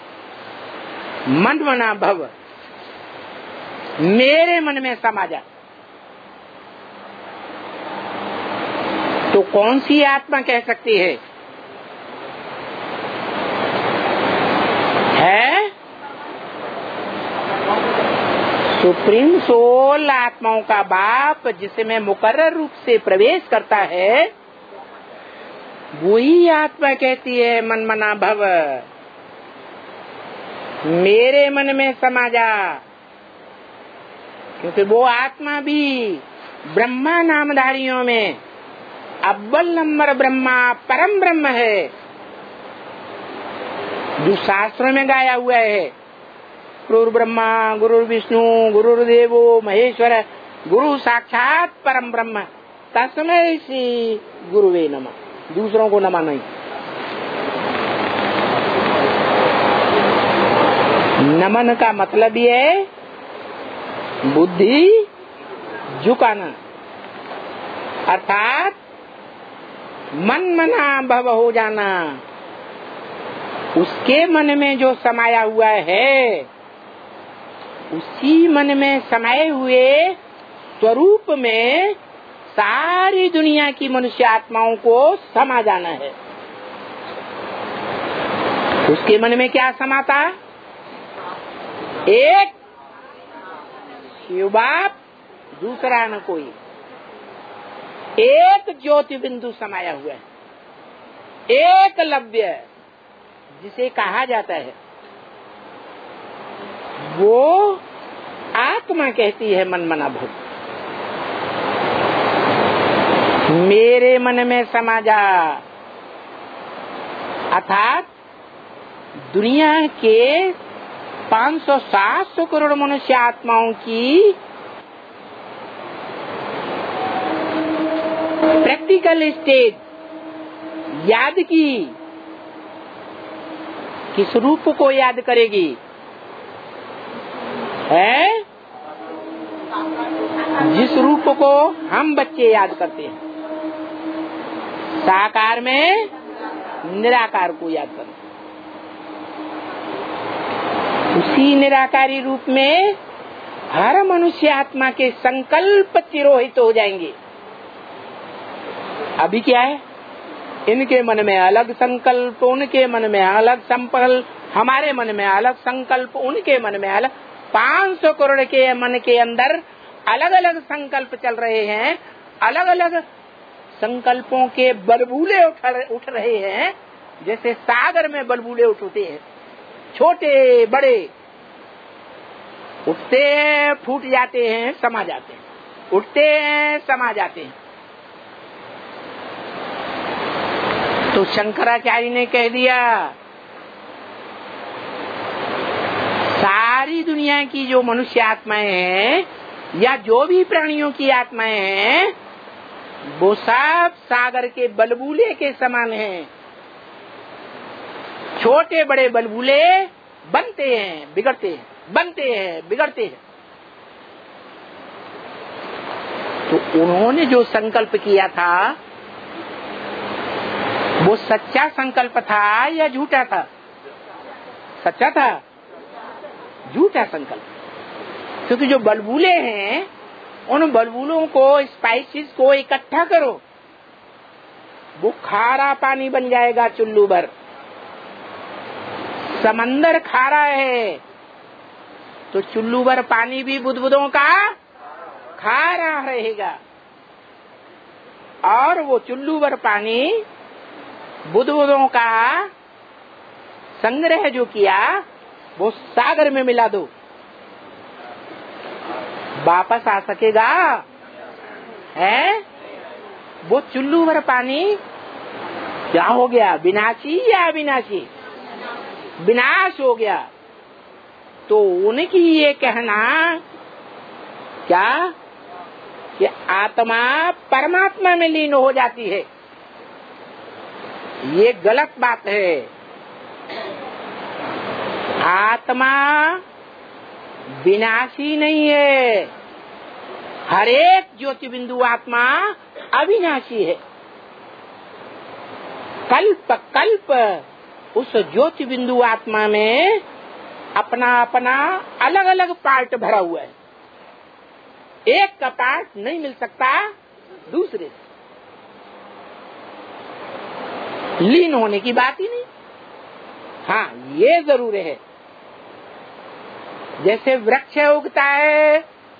[SPEAKER 1] मन मना भव, मेरे मन में समा जा। तो कौन सी आत्मा कह सकती है? है सुप्रीम सोल आत्माओं का बाप, जिसमें मुकर्रर रूप से प्रवेश करता है, वही आत्मा कहती है मन मना भव, मेरे मन में समा जा। क्योंकि वो आत्मा भी ब्रह्मा नामधारियों में अव्वल नंबर ब्रह्मा परम ब्रह्म है, जो शास्त्रों में गाया हुआ है। गुरु ब्रह्मा गुरु विष्णु गुरुदेवो महेश्वर गुरु साक्षात परम ब्रह्म तस्मै श्री गुरुवे नमः। दूसरों को नमा नहीं। नमन का मतलब ये है बुद्धि झुकाना, अर्थात मन मना भव हो जाना। उसके मन में जो समाया हुआ है, उसी मन में समाये हुए स्वरूप में सारी दुनिया की मनुष्य आत्माओं को समा जाना है। उसके मन में क्या समाता? एक शिव बाप, दूसरा न कोई, एक ज्योति बिंदु समाया हुआ है, एक लव्य जिसे कहा जाता है। वो आत्मा कहती है मन मना भव, मेरे मन में समा जा। अर्थात दुनिया के पाँच सौ सात सौ करोड़ मनुष्य आत्माओं की प्रैक्टिकल स्टेज याद की, किस रूप को याद करेगी? है जिस रूप को हम बच्चे याद करते हैं, साकार में निराकार को याद करो। उसी निराकारी रूप में हर मनुष्य आत्मा के संकल्प तिरोहित हो जाएंगे। अभी क्या है, इनके मन में अलग संकल्प, उनके मन में अलग संकल्प, हमारे मन में अलग संकल्प, उनके मन में अलग, पांच सौ करोड़ के मन के अंदर अलग अलग संकल्प चल रहे हैं। अलग अलग संकल्पों के बलबूले उठ उठ रहे हैं, जैसे सागर में बलबूले उठते हैं, छोटे बड़े उठते हैं, फूट जाते हैं, समा जाते हैं, उठते हैं, समा जाते हैं। तो शंकराचार्य ने कह दिया, सारी दुनिया की जो मनुष्य आत्माएं हैं या जो भी प्राणियों की आत्माएं हैं, वो सब सागर के बलबूले के समान हैं। छोटे बड़े बलबूले बनते हैं, बिगड़ते हैं, बनते हैं, बिगड़ते हैं। तो उन्होंने जो संकल्प किया था वो सच्चा संकल्प था या झूठा था? सच्चा था, झूठा संकल्प। क्योंकि जो बलबूले हैं, उन बलबूलों को, स्पाइसेस को इकट्ठा करो, वो खारा पानी बन जाएगा चुल्लू भर। समंदर खारा है तो चुल्लू भर पानी भी बुदबुदों का खारा रहेगा। और वो चुल्लू भर पानी बुदबुदों का संग्रह जो किया वो सागर में मिला दो, वापस आ सकेगा? है वो चुल्लू भर पानी क्या हो गया, विनाशी या अविनाशी? विनाश हो गया। तो उनकी ये कहना क्या कि आत्मा परमात्मा में लीन हो जाती है, ये गलत बात है। आत्मा विनाशी नहीं है, हर एक ज्योति बिंदु आत्मा अविनाशी है। कल्प कल्प उस ज्योति बिंदु आत्मा में अपना अपना अलग अलग पार्ट भरा हुआ है। एक का पार्ट नहीं मिल सकता दूसरे से, लीन होने की बात ही नहीं। हाँ, ये जरूर है, जैसे वृक्ष उगता है,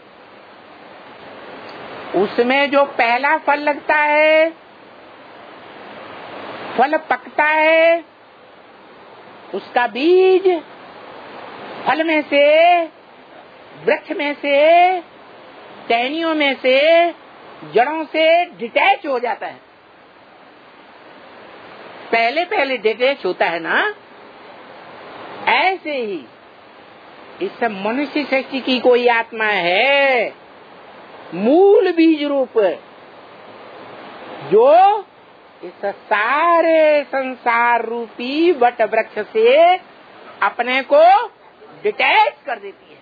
[SPEAKER 1] उसमें जो पहला फल लगता है, फल पकता है, उसका बीज फल में से, वृक्ष में से, टहनियों में से, जड़ों से डिटैच हो जाता है। पहले पहले डिटैच होता है ना, ऐसे ही इस मनुष्य शक्ति की कोई आत्मा है, मूल बीज रूप, जो इस सारे संसार रूपी वट वृक्ष से अपने को डिटैच कर देती है,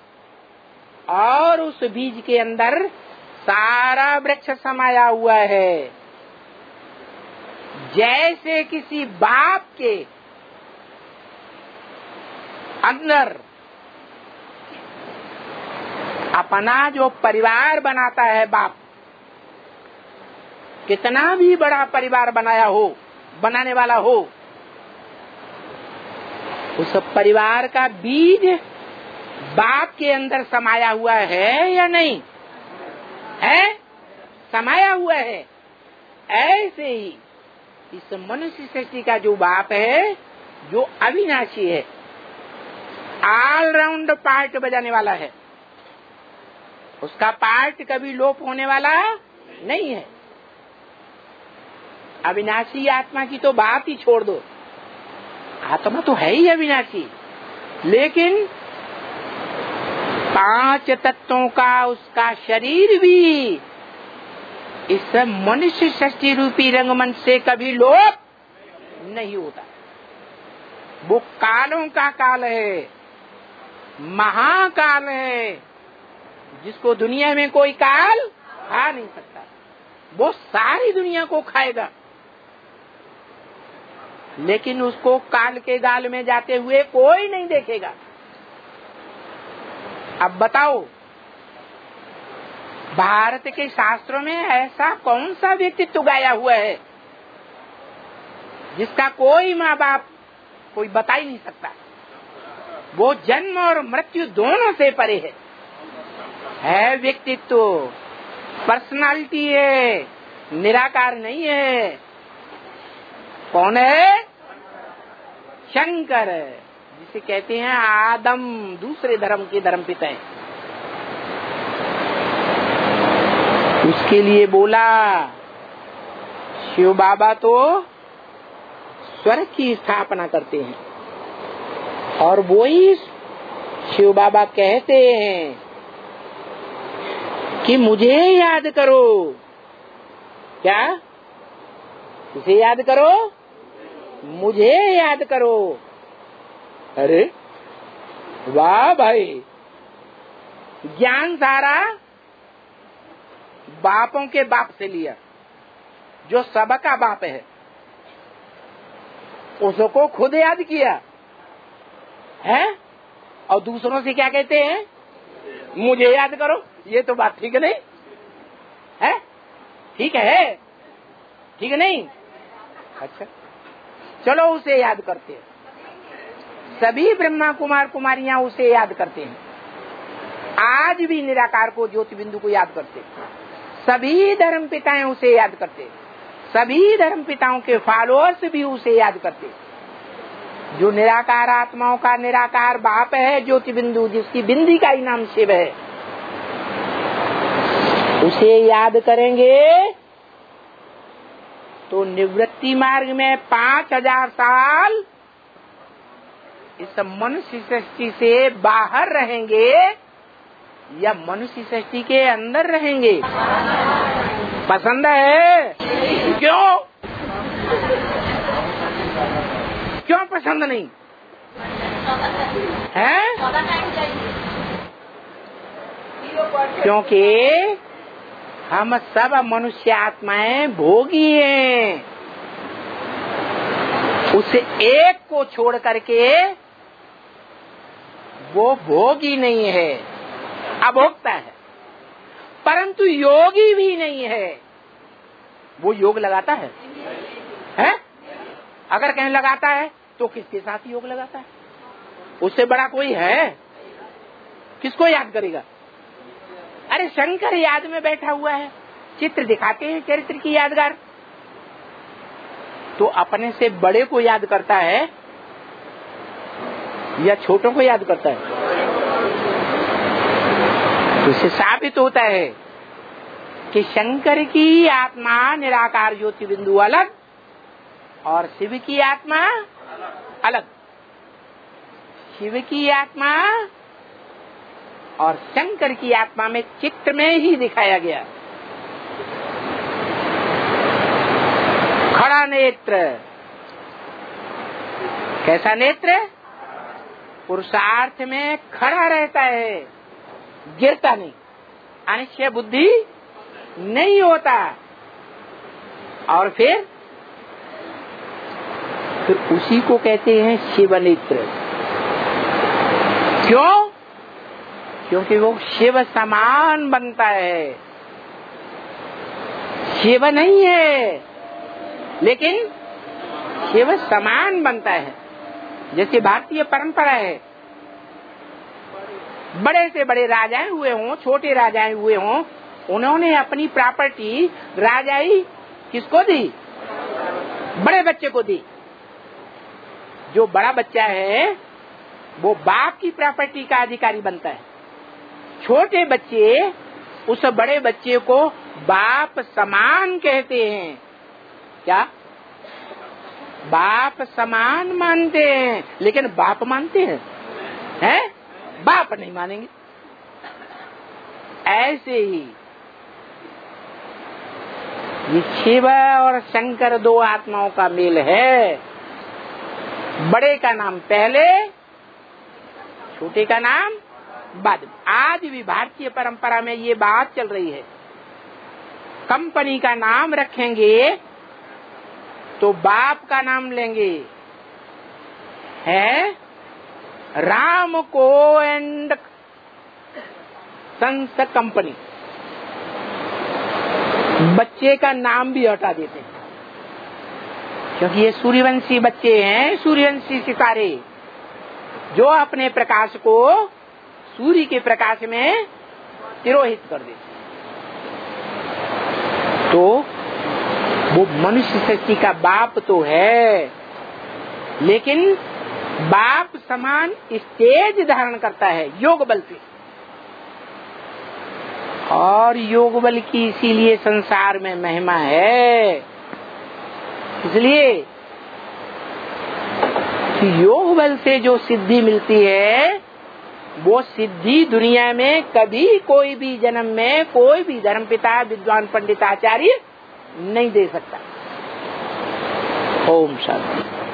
[SPEAKER 1] और उस बीज के अंदर सारा वृक्ष समाया हुआ है। जैसे किसी बाप के अंदर अपना जो परिवार बनाता है, बाप कितना भी बड़ा परिवार बनाया हो, बनाने वाला हो, उस परिवार का बीज बाप के अंदर समाया हुआ है या नहीं है? समाया हुआ है। ऐसे ही इस मनुष्य सृष्टि का जो बाप है, जो अविनाशी है, ऑल राउंड पार्ट बजाने वाला है, उसका पार्ट कभी लोप होने वाला नहीं है। अविनाशी आत्मा की तो बात ही छोड़ दो, आत्मा तो है ही अविनाशी, लेकिन पांच तत्वों का उसका शरीर भी इस मनुष्य सृष्टि रूपी रंगमंच से कभी लोप नहीं होता। वो कालों का काल है, महाकाल है, जिसको दुनिया में कोई काल खा नहीं सकता। वो सारी दुनिया को खाएगा, लेकिन उसको काल के गाल में जाते हुए कोई नहीं देखेगा। अब बताओ, भारत के शास्त्रों में ऐसा कौन सा व्यक्तित्व गाया हुआ है जिसका कोई माँ बाप कोई बता ही नहीं सकता? वो जन्म और मृत्यु दोनों से परे है। है व्यक्तित्व, पर्सनालिटी है, निराकार नहीं है। कौन है? शंकर, जिसे कहते हैं आदम, दूसरे धर्म के धर्म पिता है। उसके लिए बोला शिव बाबा तो स्वर्ग की स्थापना करते हैं, और वो ही शिव बाबा कहते हैं कि मुझे याद करो। क्या? किसे याद करो? मुझे याद करो। अरे वाह भाई, ज्ञान सारा बापों के बाप से लिया, जो सबका बाप है, उसको खुद याद किया है, और दूसरों से क्या कहते हैं? मुझे याद करो। ये तो बात ठीक नहीं है? ठीक है, ठीक नहीं? अच्छा, चलो उसे याद करते हैं। सभी ब्रह्मा कुमार कुमारियां उसे याद करते हैं। आज भी निराकार को, ज्योति बिंदु को याद करते हैं। सभी धर्म पिताएं उसे याद करते हैं। सभी धर्म पिताओं के फॉलोअर्स भी उसे याद करते हैं। जो निराकार आत्माओं का निराकार बाप है, ज्योति बिंदु, जिसकी बिंदी का ही नाम शिव है, उसे याद करेंगे तो निवृत्ति मार्ग में पांच हजार साल इस मनुष्य सृष्टि से बाहर रहेंगे या मनुष्य सृष्टि के अंदर रहेंगे? पसंद है? क्यों? क्यों पसंद नहीं है? क्योंकि हम सब मनुष्य आत्माएं भोगी हैं। उस एक को छोड़ करके वो भोगी नहीं है, अभोक्ता है। परंतु योगी भी नहीं है। वो योग लगाता है, है? अगर कहीं लगाता है तो किसके साथ योग लगाता है? उससे बड़ा कोई है? किसको याद करेगा? अरे शंकर याद में बैठा हुआ है, चित्र दिखाते हैं चरित्र की यादगार। तो अपने से बड़े को याद करता है या छोटों को याद करता है? तो इससे साबित होता है कि शंकर की आत्मा निराकार ज्योति बिंदु अलग और शिव की आत्मा अलग। शिव की आत्मा और शंकर की आत्मा में चित्त में ही दिखाया गया। खड़ा नेत्र, कैसा नेत्र? पुरुषार्थ में खड़ा रहता है, गिरता नहीं, अनिश्चय बुद्धि नहीं होता। और फिर फिर उसी को कहते हैं शिव नेत्र। क्यों? क्योंकि वो शिव समान बनता है। शिव नहीं है, लेकिन शिव समान बनता है। जैसे भारतीय परंपरा है, बड़े से बड़े राजाएं हुए हों, छोटे राजाएं हुए हों, उन्होंने अपनी प्रॉपर्टी राजाई किसको दी? बड़े बच्चे को दी। जो बड़ा बच्चा है वो बाप की प्रॉपर्टी का अधिकारी बनता है। छोटे बच्चे उस बड़े बच्चे को बाप समान कहते हैं। क्या? बाप समान मानते हैं, लेकिन बाप मानते हैं, हैं? बाप नहीं मानेंगे। ऐसे ही ये शिव और शंकर दो आत्माओं का मेल है। बड़े का नाम पहले, छोटे का नाम बाद में। आज भी भारतीय परंपरा में ये बात चल रही है। कंपनी का नाम रखेंगे तो बाप का नाम लेंगे, है राम को एंड सन्स कंपनी। बच्चे का नाम भी हटा देते हैं, क्योंकि ये सूर्यवंशी बच्चे हैं, सूर्यवंशी सितारे, जो अपने प्रकाश को सूर्य के प्रकाश में तिरोहित कर देते। तो वो मनुष्य सृष्टि का बाप तो है, लेकिन बाप समान स्टेज धारण करता है योग बल से। और योग बल की इसीलिए संसार में महिमा है। इसलिए योग बल से जो सिद्धि मिलती है, वो सिद्धि दुनिया में कभी कोई भी जन्म में कोई भी धर्मपिता, विद्वान, पंडित, आचार्य नहीं दे सकता। ओम शांति।